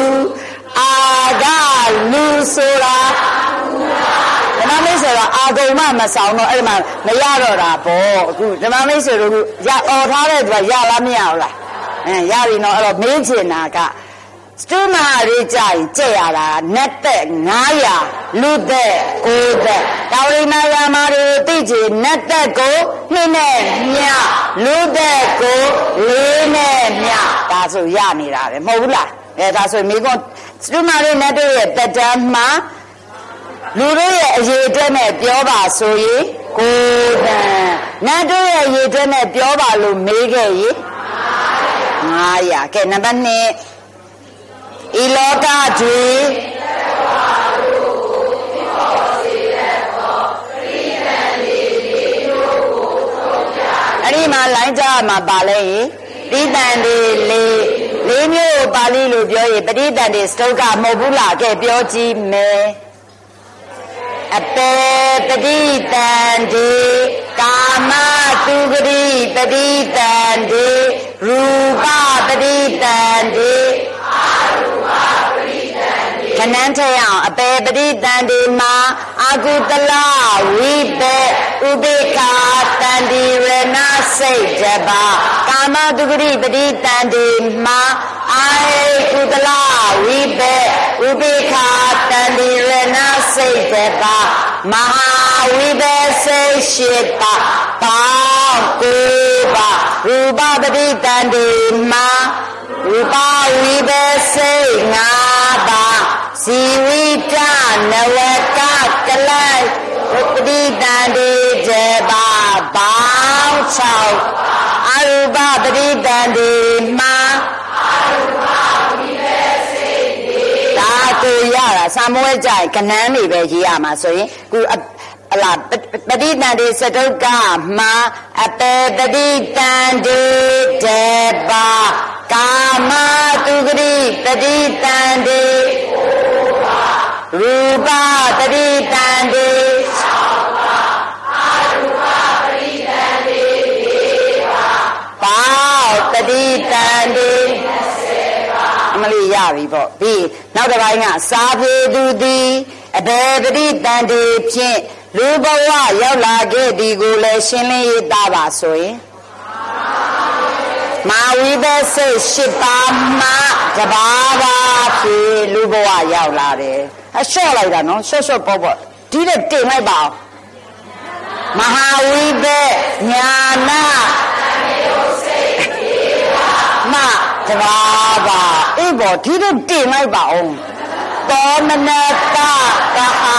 ဆိုတာဓမ္မမိတ်ဆိုတော့အာဂုံမဆောင်တော့အဲ့ဒီမှာမရတော့တာပေါ့အခုဓမ္မမိတ်ဆိုတော့ရအော်ထားတဲ့သူကရလားမရဘူးလားရပြီနော်အဲ့တော့မေးချင်တာကစတုမဟာရေးကြရင်ကြက်ရတာနတ်သက်900လူသက်9သက်တောင်ရိနာယာမတွေသိချင်နတ်သက်ကို2နဲ့မြလူသက်ကို4နဲ့မြဒါဆိုရနေတာပဲမဟုတ်ဘူးလားဒါဆိုမိကွန်းစတုမရေးနတ်တို့ရဲ့တက်တန်းမှာလူတို့ရဲ့အရေးအတွက်နဲ့ပြောပါဆိုရင်9တန်းနတ်တို့ရဲ့အရေးအတွက်နဲ့ပြောပါလို့မေးခဲ့ရင်900ကဲနံပါတ်2ဤလောကကြီးအဲ့ဒီမှာလိုင်းကြမှာပါလဲရင်ပဋိသန္ဓေ၄မျိုးပါဠိလိုပြောရင်ပဋိသန္ဓေစတုကမဟုတ်ဘူးလားကဲပြောကြည့်မယ်အပေပဋိသန္ဓေကာမတုဂရိပဋိသန္ဓေရူပပဋိသန္ဓေခဏန်းထရအောင်အပေပဋိသန္ဓေမှာအာကုတလဝိပေဥပေက္ခတန္တိရဏစိတ်တပါကာမတုဂရိပဋိသန္ဓေမှာအာကုတလဝိပေဥပေက္ခတန္တိရဏစိတ်တပါမဟာဝိပေစိတ်ရှိပါပေါင်း9ပါရူပပဋိသန္ဓေမှာရူပဝိပေစိတ်5ပါဇီဝိတနဝကကလိုင်ပဋိသန္ဓေတပါပေါင်း6အရူပပဋိသန္ဓေမှာဒါကိုရတာစာမွဲကြိုက်ကနန်းတွေပဲရေးရမှာဆိုရင်ခုအလားပဋိသန္ဓေစတုကမှာအပေပဋိသန္ဓေတပါကာမတုဂရိပဋိသန္ဓေရူပပဋိသန္ဓေ6ပါအရူပပဋိသန္ဓေ4ပါပေါပဋိသန္ဓေ20ပါအမလေးရပြီပေါ့ပြီးနောက်တစ်ပိုင်းကစာပေသူသည်အဘေပဋိသန္ဓေဖြင့်လူဘဝရောက်လာခဲ့ဒီကိုလည်းရှင်းလင်းရေးသားပါဆိုရင်မာဝိဘစိတ်8ပါးမှတပါးပါဖြင့်လူဘဝရောက်လာတယ်အလျှော့လိုက်တာနော်ရှော့ပေါ့ဒီတဲ့တင်လိုက်ပါအောင်မဟာဝိဘညာနာမတပါးပါအေးပေါ့ဒီတဲ့တင်လိုက်ပါအောင်တောမနတကဟာ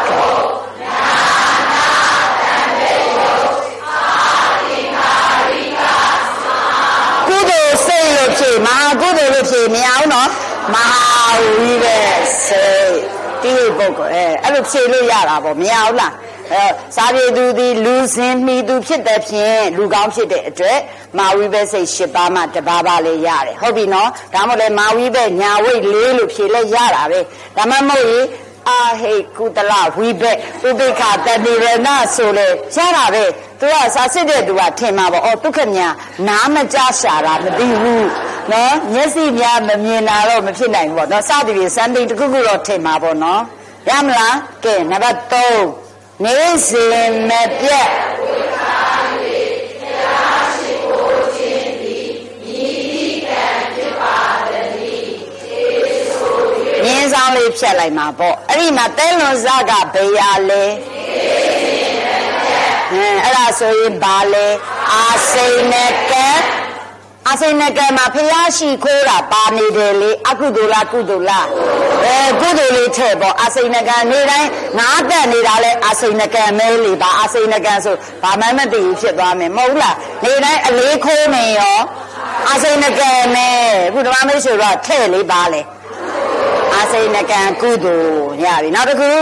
မဟာကုသိုလ်လို့ဖြေမရအောင်နော်မဟာဝိပဲစေတိပုဂ္ဂိုလ်အဲ့လိုဖြေလို့ရတာပေါ့မရဘူးလားစာပြေသူသည်လူစင်မိသူဖြစ်တဲ့ဖြင့်လူကောင်းဖြစ်တဲ့အတွက်မာဝိပဲစိတ်8ပါးမှတပါးပါလေးရတယ်ဟုတ်ပြီနော်ဒါမှမဟုတ်လေမာဝိပဲညာဝိတ်4လို့ဖြေလဲရတာပဲဒါမှမဟုတ်ရင်အာဟိကုတလဝိဘေဥပိ္ပခတတိရဏဆိုလေရတာပဲသူကစာစစ်တဲ့သူကထင်မှာပေါ့ဒုက္ခညာနားမကြရှာတာမသိဘူးနော်မျက်စိများမမြင်တာတော့မဖြစ်နိုင်ဘူးပေါ့နော်စသည်ဖြင့်စံတိန်တစ်ခုခုတော့ထင်မှာပေါ့နော်ရမလားကဲနံပါတ်3နေစဉ်မပြတ်မြင်းဆောင်လေးဖြတ်လိုက်မှာပေါ့အဲ့ဒီမှာတဲလွန်စကဘေးရလဲအဲ့ဒါဆိုရင်ဘာလဲအာစိဏကမှာဖျားရှိခိုးတာပါနေတယ်လေအကုသိုလ်လားကုသိုလ်လားကုသိုလ်လေးထည့်ပေါ့အာစိဏကနေတိုင်းငါးတက်နေတာလဲအာစိဏကမဲလေပါအာစိဏကဆိုဘာမှမသိဘူးဖြစ်သွားမယ်မဟုတ်လားနေတိုင်းအလေးခိုးနေရောအာစိဏကမဲခုဓမ္မမိတ်ဆွေတော့ထည့်လေးပါလေအာစိဏကကုသိုလ်ရပြီနောက်တစ်ခု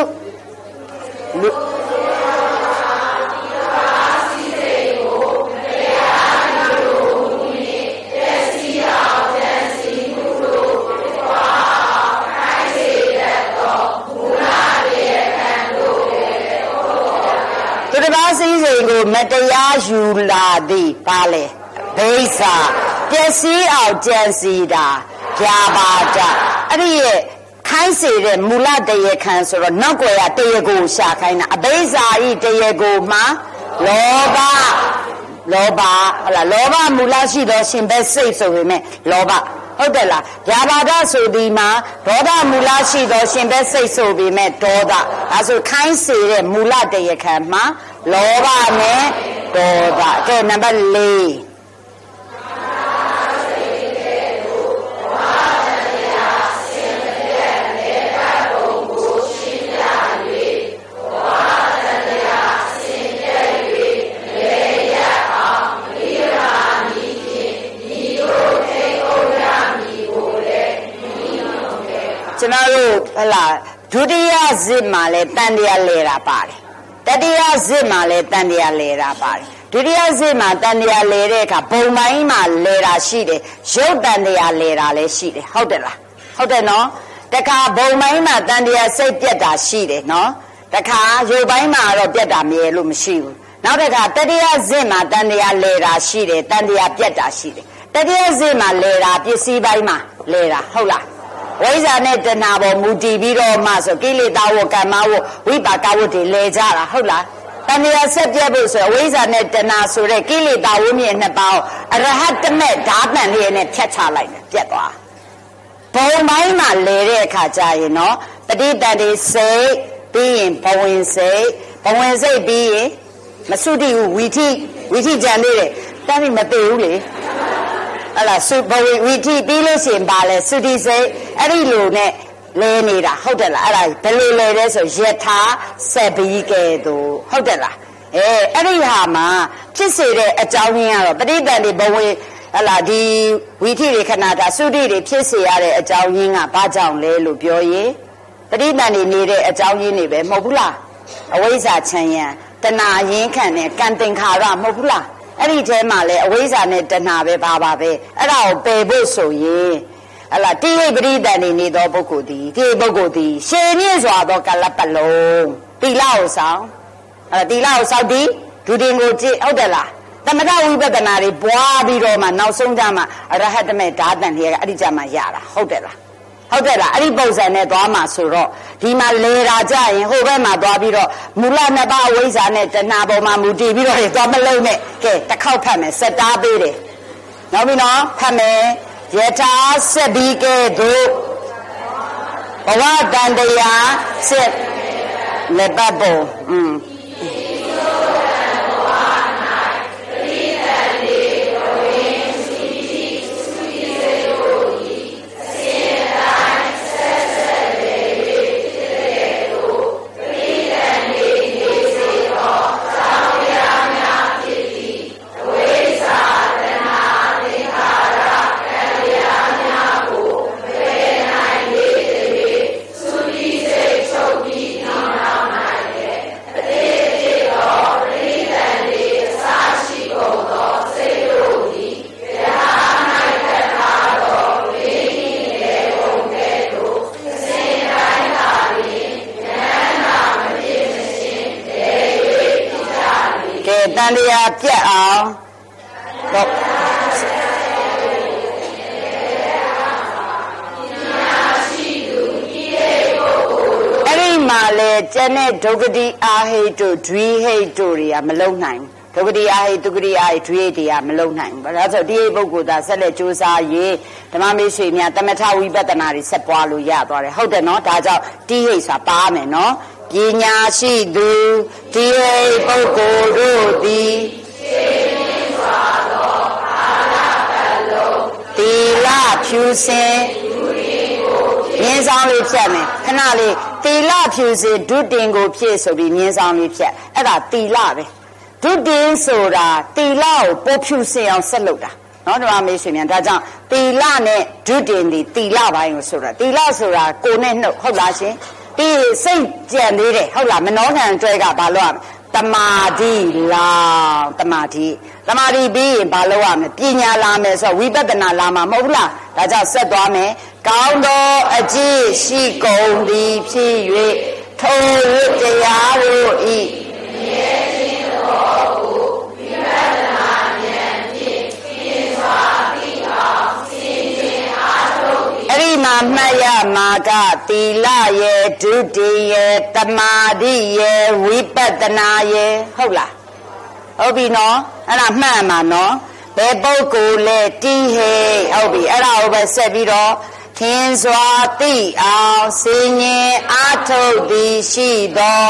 စည်းစိမ်ကိုမတရားယူလာသည်ပါလေဘိဇာပျက်စီးအောင်ကြံစီတာဗျာပါဒအဲ့ဒီရဲ့ခိုင်းစေတဲ့မူလတရားခံဆိုတော့နောက်ွယ်ရတရားကိုရှာခိုင်းတာအဘိဇာဤတရားကိုမှလောဘဟုတ်လားလောဘမူလရှိသောရှင်ပဲစိတ်ဆိုပေမဲ့လောဘဟုတ်တယ်လားဗျာပါဒဆိုဒီမှာဒေါသမူလရှိသောရှင်ပဲစိတ်ဆိုပေမဲ့ဒေါသဒါဆိုခိုင်းစေတဲ့မူလတရားခံမှာလောဘနဲ့ဒေါသကဲနံပါတ်4ကျွန်တော်တို့ဟလာဒုတိယဇစ်မှာလဲတန်တရားလဲတာပါတယ်တတိယဇစ်မှာလဲတန်တရားလဲတာပါတယ်ဒုတိယဇစ်မှာတန်တရားလဲတဲ့အခါဘုံပိုင်းမှာလဲတာရှိတယ်ရုပ်တန်တရားလဲတာလည်းရှိတယ်ဟုတ်တယ်လားဟုတ်တယ်နော်တခါဘုံပိုင်းမှာတန်တရားစိတ်ပြက်တာရှိတယ်နော်တခါရုပ်ပိုင်းမှာတော့ပြက်တာမြဲလို့မရှိဘူးနောက်တစ်ခါတတိယဇစ်မှာတန်တရားလဲတာရှိတယ်တန်တရားပြက်တာရှိတယ်တတိယဇစ်မှာလဲတာပစ္စည်းပိုင်းမှာလဲတာဟုတ်လားဝိဇ္ဇာနဲ့တဏှာပေါ်မူတည်ပြီးတော့မှဆိုကိလေသာဝကမ္မဝဝိပါကဝတွေလဲကြတာဟုတ်လားတဏှာဆက်ပြတ်ဖို့ဆိုဝိဇ္ဇာနဲ့တဏှာဆိုတဲ့ကိလေသာဝမြင့်နှစ်ပါးအရဟတမေဓာတန်လေးနဲ့ဖြတ်ချလိုက်တယ်ပြတ်သွားဘုံပိုင်းမှာလဲတဲ့အခါကျရင်နော်ပဋိတန်တိစိတ်ပြီးရင်ဘဝင်စိတ်ပြီးရင်မသုတိဝီထိကြံသေးတယ်တန်းပြီးမသေးဘူးလေအဲ့ဒါသုဘဝီထိပြီးလို့ရှိရင်ပါလဲသုတိစိတ်အဲ့ဒီလိုနဲ့လဲနေတာဟုတ်တယ်လားအဲ့ဒါဘယ်လိုလဲလဲဆိုယထာဆက်ပြီးကဲတော့ဟုတ်တယ်လားအဲ့ဒီဟာမှာဖြစ်စေတဲ့အကြောင်းရင်းကတော့ပဋိတန်တိဘဝင်ဟလာဒီဝီထိတွေခဏတာသုတိတွေဖြစ်စေရတဲ့အကြောင်းရင်းကဘာကြောင့်လဲလို့ပြောရင်ပဋိတန်တိနေတဲ့အကြောင်းရင်းတွေပဲမဟုတ်ဘူးလားအဝိဇ္ဇာချမ်းရံတဏှာရင်းခံတဲ့ကံသင်္ခါရမဟုတ်ဘူးလားအဲ့ဒီထဲမှာလဲအဝိဇ္ဇာနဲ့တဏှာပဲပါပဲအဲ့ဒါကိုပယ်ဖို့ဆိုရင်ဟလာတိဟိပရိတန်နေနေသောပုဂ္ဂိုလ်သည်ရှည်မြင့်စွာသောကလပတ်လုံးတိလကိုဆောင်တိလကိုဆောက်သည်ဒုတင်ကိုကြည့်ဟုတ်တယ်လားသမထဝိပဿနာတွေပွားပြီးတော့မှနောက်ဆုံးကြမှာအရဟတမေဓာတန်တွေကအဲ့ဒီကြမှာရတာဟုတ်တယ်လားအဲ့ဒီပုံစံနဲ့သွားမှာဆိုတော့ဒီမှာလေတာကြရင်ဟိုဘက်မှာသွားပြီးတော့မူလနှစ်ပါးဝိဇ္ဇာနဲ့တဏှာပေါ်မှာမူတည်ပြီးတော့သွားမလုံးနဲ့ကဲတစ်ခေါက်ဖတ်မယ်စက်တားပေးတယ်နောက်ပြီးတော့ဖတ်မယ်ယထာဆက်ပြီးကဲတို့ဘဝတန်တရားဆက်လက်ပတ်ပုံတန်တရားပြတ်အောင်အဲ့ဒီမှာလေကျန်တဲ့ဒုက္ခတိအာဟိတ်တို့ဒွိဟိတ်တို့တွေကမလုံနိုင်ဘူးဒုက္ခတိအာဟိတ်ဒုက္ခတိအာဟိတ်ဒွိဟိတ်တွေကမလုံနိုင်ဘူးဒါဆိုဒီပုဂ္ဂိုလ်သာဆက်လက်ကြိုးစားရေးဓမ္မမေဆွေများတမထဝိပဿနာတွေဆက်ပွားလို့ရသွားတယ်ဟုတ်တယ်နော်ဒါကြောင့်တိဟိတ်ဆိုတာပါမယ်နော်ပညာရှိသူဒီပုဂ္ဂိုလ်တို့သည်သီလဖြူစင်မြင်းဆောင်လေးဖြတ်မယ်ခဏလေးသီလဖြူစင်ဒုတင်ကိုဖြည့်ဆိုပြီးမြင်းဆောင်လေးဖြတ်အဲ့ဒါသီလပဲဒုတင်ဆိုတာသီလကိုပိုဖြူစင်အောင်ဆက်လုပ်တာနော်ဓမ္မမေရှင်မြန်ဒါကြောင့်သီလနဲ့ဒုတင်ဒီသီလပိုင်းကိုဆိုတာသီလဆိုတာကိုယ်နဲ့နှုတ်ဟုတ်လားရှင်ဒီစိတ်ကြံသေးတယ်ဟုတ်လားမနောခံအတွဲကဘာလို့ရမလဲတမာတိလာတမာတိပြီးရင်ဘာလို့ရမလဲပညာလာမယ်ဆိုဝိပဿနာလာမှာမဟုတ်ဘူးလားဒါကြောင့်ဆက်သွားမယ်ကောင်းသောအကျင့်ရှိကုန်သည်ဖြစ်၍ထိုဝိတရားတို့ဤမြဲခြင်းသောမာကသီလရဲ့ဒုတိယတမာတိရဲ့ဝိပဿနာရဲ့ဟုတ်လားဟုတ်ပြီနော်အဲ့ဒါမှန်မှာနော်ဘယ်ပုဂ္ဂိုလ်လဲတိဟေဟုတ်ပြီအဲ့ဒါကိုပဲဆက်ပြီးတော့ထင်စွာသိအောင်စင်ញင်အားထုတ်သည်ရှိသော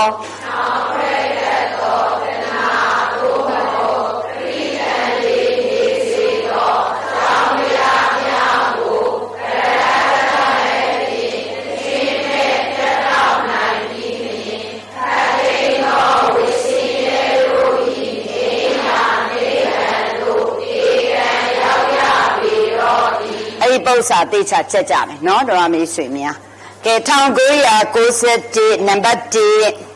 ပု္ပ္ပာသိချချက်ကြမယ်နော်တော်မေးဆွေများကဲ1991နံပါတ်1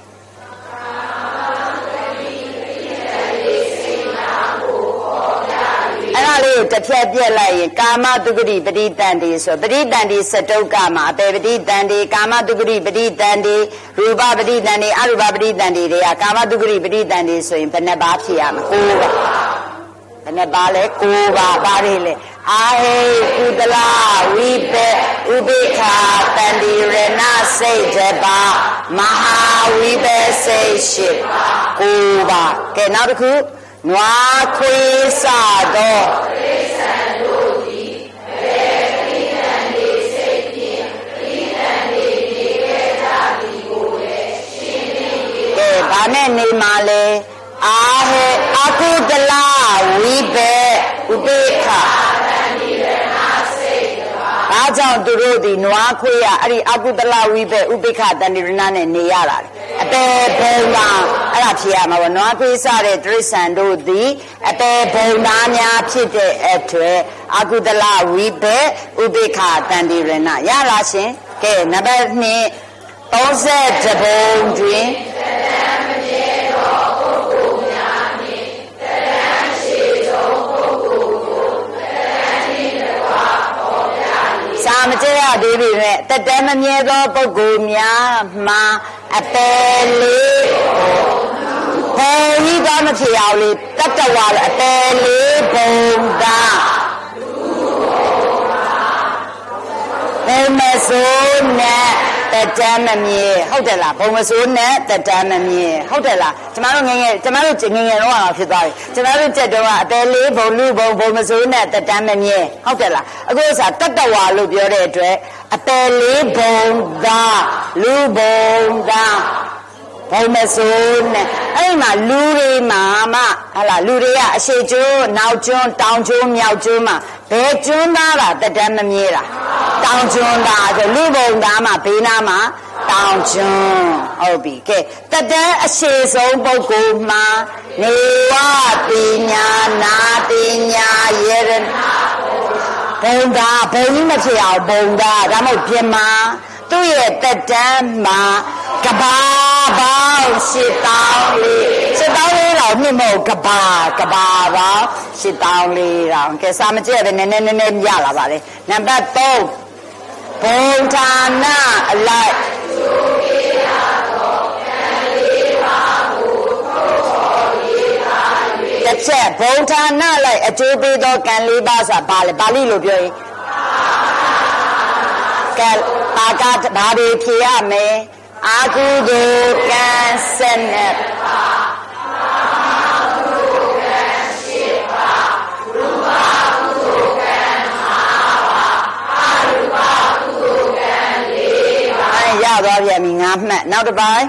အဲ့ဒါလေးကိုတစ်ဖြတ်ပြက်လိုက်ရင်ကာမတုဂတိပဋိသန္တိဆိုပဋိသန္တိစတုကမှာအပေပဋိသန္တိကာမတုဂတိပဋိသန္တိရူပပဋိသန္တိအရူပပဋိသန္တိတွေကကာမတုဂတိပဋိသန္တိဆိုရင်ဘယ်နှပါးဖြစ်ရမလဲ9ပါးဘယ်နှပါးလဲ9ပါးပါလေလေအာဟိကုသလဝိပေဥပိ္ခာတန္တိရဏစိတ်တပါမဟာဝိပေစိတ်ရှိ9ပါးကဲနောက်တစ်ခုနွားခွေးစသောဘာနဲ့နေမှာလဲအာဟေအကုသလဝိပေဥပိ္ခာအားကြောင့်သူတို့ဒီနွားခွေးရအဲ့ဒီအကုသလဝိပေဥပိ္ခာတန္တိရဏနဲ့နေရတာအပေဘုံသာအဲ့ဒါဖြစ်ရမှာပေါ့နွားခွေးစတဲ့တိရစ္ဆာန်တို့သည်အပေဘုံသားများဖြစ်တဲ့အထွေအကုသလဝိပေဥပိ္ခာတန္တိရဏရလားရှင်ကဲနံပါတ်2 30ဘုံတွင်စာမကျရသေးပြီနဲ့တတမမြဲသောပုဂ္ဂိုလ်များမှာအပယ်လေးဘုံကြီးတော့မဖြစ်အောင်လေတတဝါလေအပယ်လေးဘုံသာဘုံမစိုးနဲ့တတမမြဲဟုတ်တယ်လားဘုံမစိုးနဲ့တတမမြဲဟုတ်တယ်လားကျမတို့ငယ်ငယ်တော့ဖြစ်သွားပြီကျမတို့ကြက်တော့အပယ်လေးဘုံလူဘုံဘုံမစိုးနဲ့တတမမြဲဟုတ်တယ်လားအခုဥစားတတဝါလို့ပြောတဲ့အတွက်အပယ်လေးဘုံသာလူဘုံသာဘုံမစိုးနဲ့အဲ့မှာလူတွေမှာမှဟလာလူတွေကအရှိကျွန်းနောက်ကျွန်းတောင်ကျွန်းမြောက်ကျွန်းမှာဘယ်ကျွန်းသားတာတတမမြဲတာတောင်ကျွန်းသားဆိုလူဘုံသားမှာဘေးနားမှာတောင်ကျွန်းဟုတ်ပြီကဲတတအရှိဆုံးပုဂ္ဂိုလ်မှာနေဝတိညာနာတိညာယေရဏဘုံသားဘုံကြီးမဖြစ်အောင်ဘုံသားဒါမှမဟုတ်ပြမသူ့ရဲ့တတမှာကဘာပေါင်း8000လေး8000လောက်နှစ်မဟုတ်ကဘာပေါင်း8000လေးတော့ကဲစာမကြည့်ရပဲနည်းနည်းရလာပါလေနံပါတ်3ဘုံဌာနအလိုက်တစ်ချက်ဘုံဌာနလိုက်အကျိုးပေးသောကံ၄ပါးဆိုတာဘာလဲပါဠိလိုပြောရင်ကဲပါကဘာတွေဖြေရမယ်အာကုသိုလ်ကံ7နဲ့ရသွားပြန်ပြီ9မှတ်နောက်တစ်ပိုင်း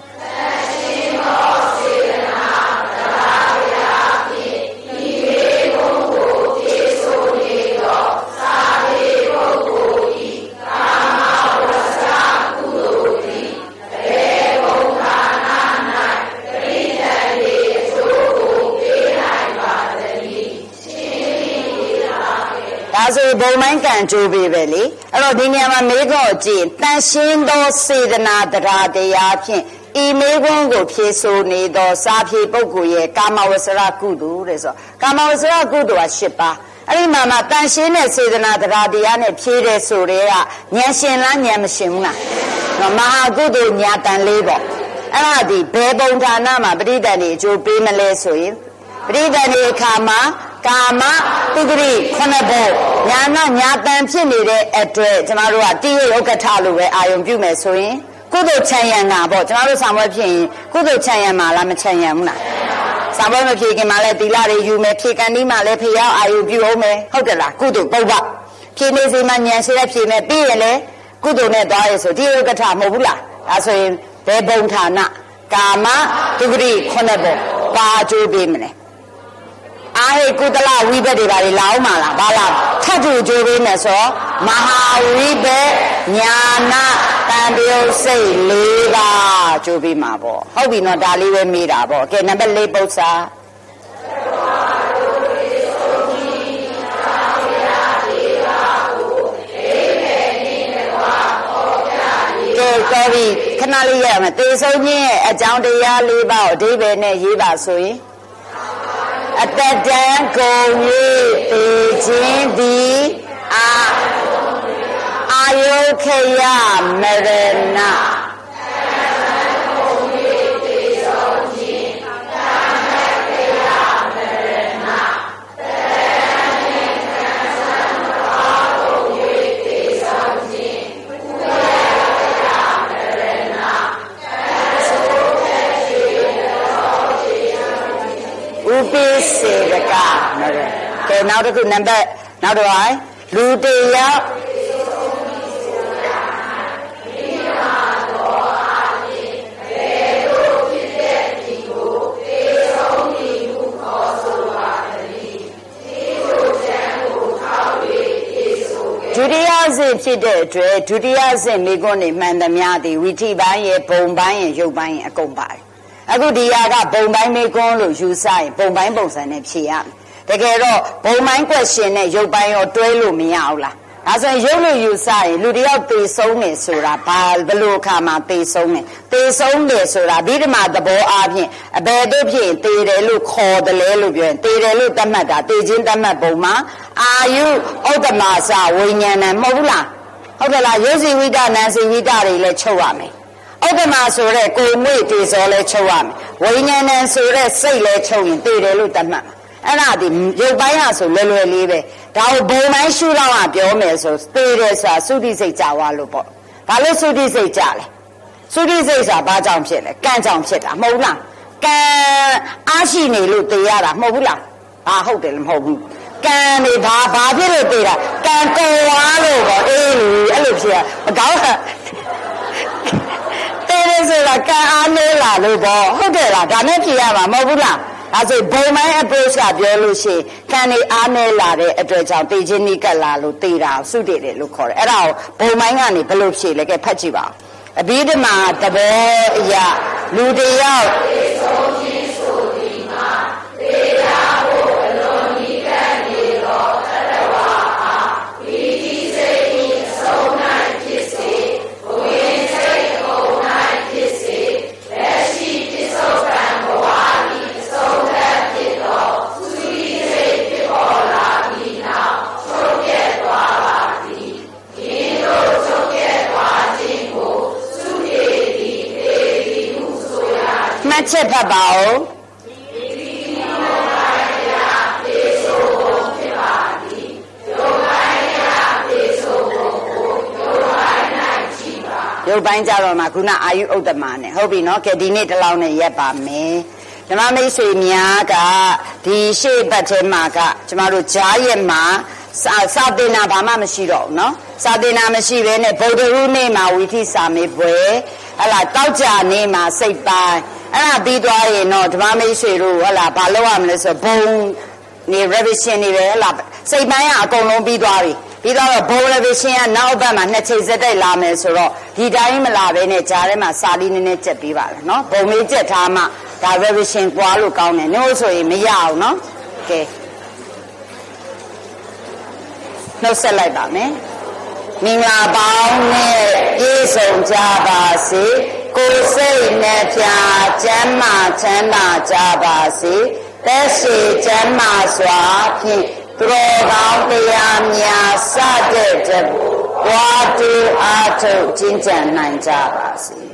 ဆိုဘုံမိုင်းကံကြိုးပေးပဲလေအဲ့တော့ဒီနေရာမှာမေးခွန်းကြည့်တန်ရှင်းသောစေတနာတရားတရားဖြင့်ဤမေးခွန်းကိုဖြေဆိုနေသောစာဖြေပုဂ္ဂိုလ်ရဲ့ကာမဝဆရကုသိုလ်တဲ့ဆိုကာမဝဆရကုသိုလ်က10ပါးအဲ့ဒီမှာတန်ရှင်းတဲ့စေတနာတရားတရားနဲ့ဖြေတယ်ဆိုတဲ့ကဉာဏ်ရှင်လားဉာဏ်မရှင်ဘူးလားမဟာကုသိုလ်ဉာဏ်တန်လေးပေါ့အဲ့ဒါဒီဘယ်ပုံဌာနမှာပဋိသန္ဓေအကျိုးပေးမလဲဆိုရင်ပဋိသန္ဓေအခါမှာကာမတုဂရိခုနှစ်ဘုံညာနာညာတန်ဖြစ်နေတဲ့အတွက်ကျမတို့ကတိယဥက္ကဋ္ဌလို့ပဲအာယုံပြုမယ်ဆိုရင်ကုသိုလ်ချမ်းရံတာပေါ့ကျမတို့ဆောင်ပွဲဖြစ်ရင်ကုသိုလ်ချမ်းရံမှာလားမချမ်းရံဘူးလားဆောင်ပွဲမဖြစ်ခင်မှာလဲသီလတွေယူမယ်ဖြေကန်ဒီမှာလဲဖျားအာယုံပြုအောင်မယ်ဟုတ်တယ်လားကုသိုလ်ပုဗ္ဗဖြေနေစီမှာဉာဏ်ရှိတဲ့ဖြေမယ်ပြီးရင်လဲကုသိုလ်နဲ့သွားရဆိုတိယဥက္ကဋ္ဌမဟုတ်ဘူးလားဒါဆိုရင်ဘယ်ဘုံဌာနကာမတုဂရိခုနှစ်ဘုံပါအကျိုးပေးမလဲအာဟိကုသလဝိဘက်တွေပါလေလာအောင်မလားဘာလားထပ်တူကြိုးပေးမယ်ဆိုမဟာဝိဘက်ညာနာတန်တရုပ်စိတ်၄ပါးကြိုးပေးမှာပေါ့ဟုတ်ပြီနော်ဒါလေးပဲမေးတာပေါ့ကဲနံပါတ်၄ပု္ပ္ပစာတော်ပြီခဏလေးရမယ်သေဆုံးခြင်းရဲ့အကြောင်းတရား၄ပါးကိုအဓိပ္ပာယ်နဲ့ရေးပါဆိုရင်အတ္တတံကုန်၍သေခြင်းသည်အာယုခေယမရဏဥပိစေတကမရကဲနောက်တစ်ခုနံပါတ်နောက်တော့လူတယောက်ဒုတိယဆင့်ဖြစ်တဲ့အတွက်ဒုတိယဆင့်မိကွန်းနေမှန်သမျှသည်ဝိထိပိုင်းရဲ့ဘုံပိုင်းရဲ့ရုပ်ပိုင်းရဲ့အကုန်ပါတယ်အခုဒီဟာကဘုံပိုင်းမိကွန်းလို့ယူဆရင်ဘုံပိုင်းပုံစံနဲ့ဖြေရမယ်တကယ်တော့ဘုံပိုင်း question နဲ့ရုပ်ပိုင်းရောတွဲလို့မရဘူးလားဒါဆိုရင်ရုပ်လို့ယူဆရင်လူတယောက်သေဆုံးနေဆိုတာဘယ်လိုအခါမှာသေဆုံးနေသေဆုံးတယ်ဆိုတာဗိဓမာသဘောအားဖြင့်အဘယ်သို့ဖြစ်ရင်သေတယ်လို့ခေါ်တယ်လဲလို့ပြောရင်သေတယ်လို့သတ်မှတ်တာသေခြင်းသတ်မှတ်ပုံမှာအာယုဥဒ္ဓမာစဝိညာဏမဟုတ်ဘူးလားဟုတ်တယ်လားရုပ်စီဝိတနာစီဝိတတွေလည်းချုပ်ရမယ်ဥဒ္ဓမာဆိုတဲ့ကိုယ်မွေ့တေစောလဲချုပ်ရမယ်ဝိညာဏဆိုတဲ့စိတ်လဲချုပ်ရင်သေတယ်လို့သတ်မှတ်မှာအဲ့ဒါဒီရုပ်ပိုင်းဟာဆိုလွယ်လွယ်လေးပဲဒါကိုဘုံပိုင်းရှုတော့မှပြောမယ်ဆိုသေတယ်ဆိုတာသုတိစိတ်ကြွားလို့ပေါ့ဘာလို့သုတိစိတ်ကြလဲသုတိစိတ်ဆိုတာဘာကြောင့်ဖြစ်လဲကံကြောင့်ဖြစ်တာမဟုတ်လားကံအားရှိနေလို့သေရတာမဟုတ်ဘူးလားဟုတ်တယ်မဟုတ်ဘူးကံနေဘာဖြစ်လို့သေတာကံကောသွားလို့ပေါ့အေးအဲ့လိုဖြစ်ရမကောင်းတာသေတယ်ဆိုတာကံအားနေလာလို့ပေါ့ဟုတ်တယ်လားဒါနဲ့ဖြေရမှာမဟုတ်ဘူးလားဒါဆိုဘုံပိုင်း approach ကပြောလို့ရှိရင်ခံနေအားနေလာတဲ့အတွက်ကြောင့်တေခြင်းနိကလာလို့တေတာစုတည်တယ်လို့ခေါ်တယ်အဲ့ဒါကိုဘုံပိုင်းကနေဘယ်လိုဖြေလဲကဲဖတ်ကြည့်ပါဦးအဘိဓမ္မာသဘောအရလူတယောက်သေဆုံးခြင်းဆိုဒီမှာသေတာကိုအလွန်နိကနေတော့တတဝါအားဝိတိစိတ်ဤအဆုံး၌ဖြစ်စေဘဝင်းစိတ်အကုန်၌ဖြစ်စေလက်ရှိပစ္စုပန်ဘဝမှတ်ချက်ဖတ်ပါဦးရုပ်ပိုင်းကြတော့မှခုနအာယုဥဒ္ဓမာနဲ့ဟုတ်ပြီနော်ကဲဒီနေ့ဒီလောက်နဲ့ရက်ပါမယ်ဓမ္မမိတ်ဆွေများကဒီရှေ့ဘက်ထဲမှာကကျမတို့ဂျားရက်မှာစာသင်တာဘာမှမရှိတော့ဘူးနော်စာသင်တာမရှိဘဲနဲ့ဗုဒ္ဓဟူးနေ့မှာဝိသိစာမေးပွဲဟလာတောက်ကြနေ့မှာစိတ်ပိုင်းအဲ့ဒါပြီးသွားရင်တော့ဓမ္မမိတ်ဆွေတို့ဟလာဘာလုပ်ရမလဲဆိုဘုံနေ revision နေပဲဟလာစိတ်ပိုင်းကအကုန်လုံးပြီးသွားပြီပြီးတော့ဘုံ revision ကနောက်ဘက်မှာ2ချိန်စက်တိုက်လာမယ်ဆိုတော့ဒီတိုင်းမလာဘဲနဲ့ဂျားထဲမှာစာလေးနည်းနည်းကြက်ပေးပါလားနော်ဘုံလေးကြက်ထားမှဒါ revision ကွာလို့ကောင်းတယ်နို့ဆိုရင်မရအောင်နော်ကဲနှုတ်ဆက်လိုက်ပါမယ်မင်္ဂလာပေါင်းနဲ့ပြည့်စုံကြပါစေကိုယ်စိတ်နဲ့ဖြာကျမ်းမာချမ်းသာကြပါစေသက်ရှိကျမ်းမာစွာဖြင့်သူတော်ကောင်းတရားများစတဲ့တဘွားတူအားထုတ်ကျင့်ကြံနိုင်ကြပါစေ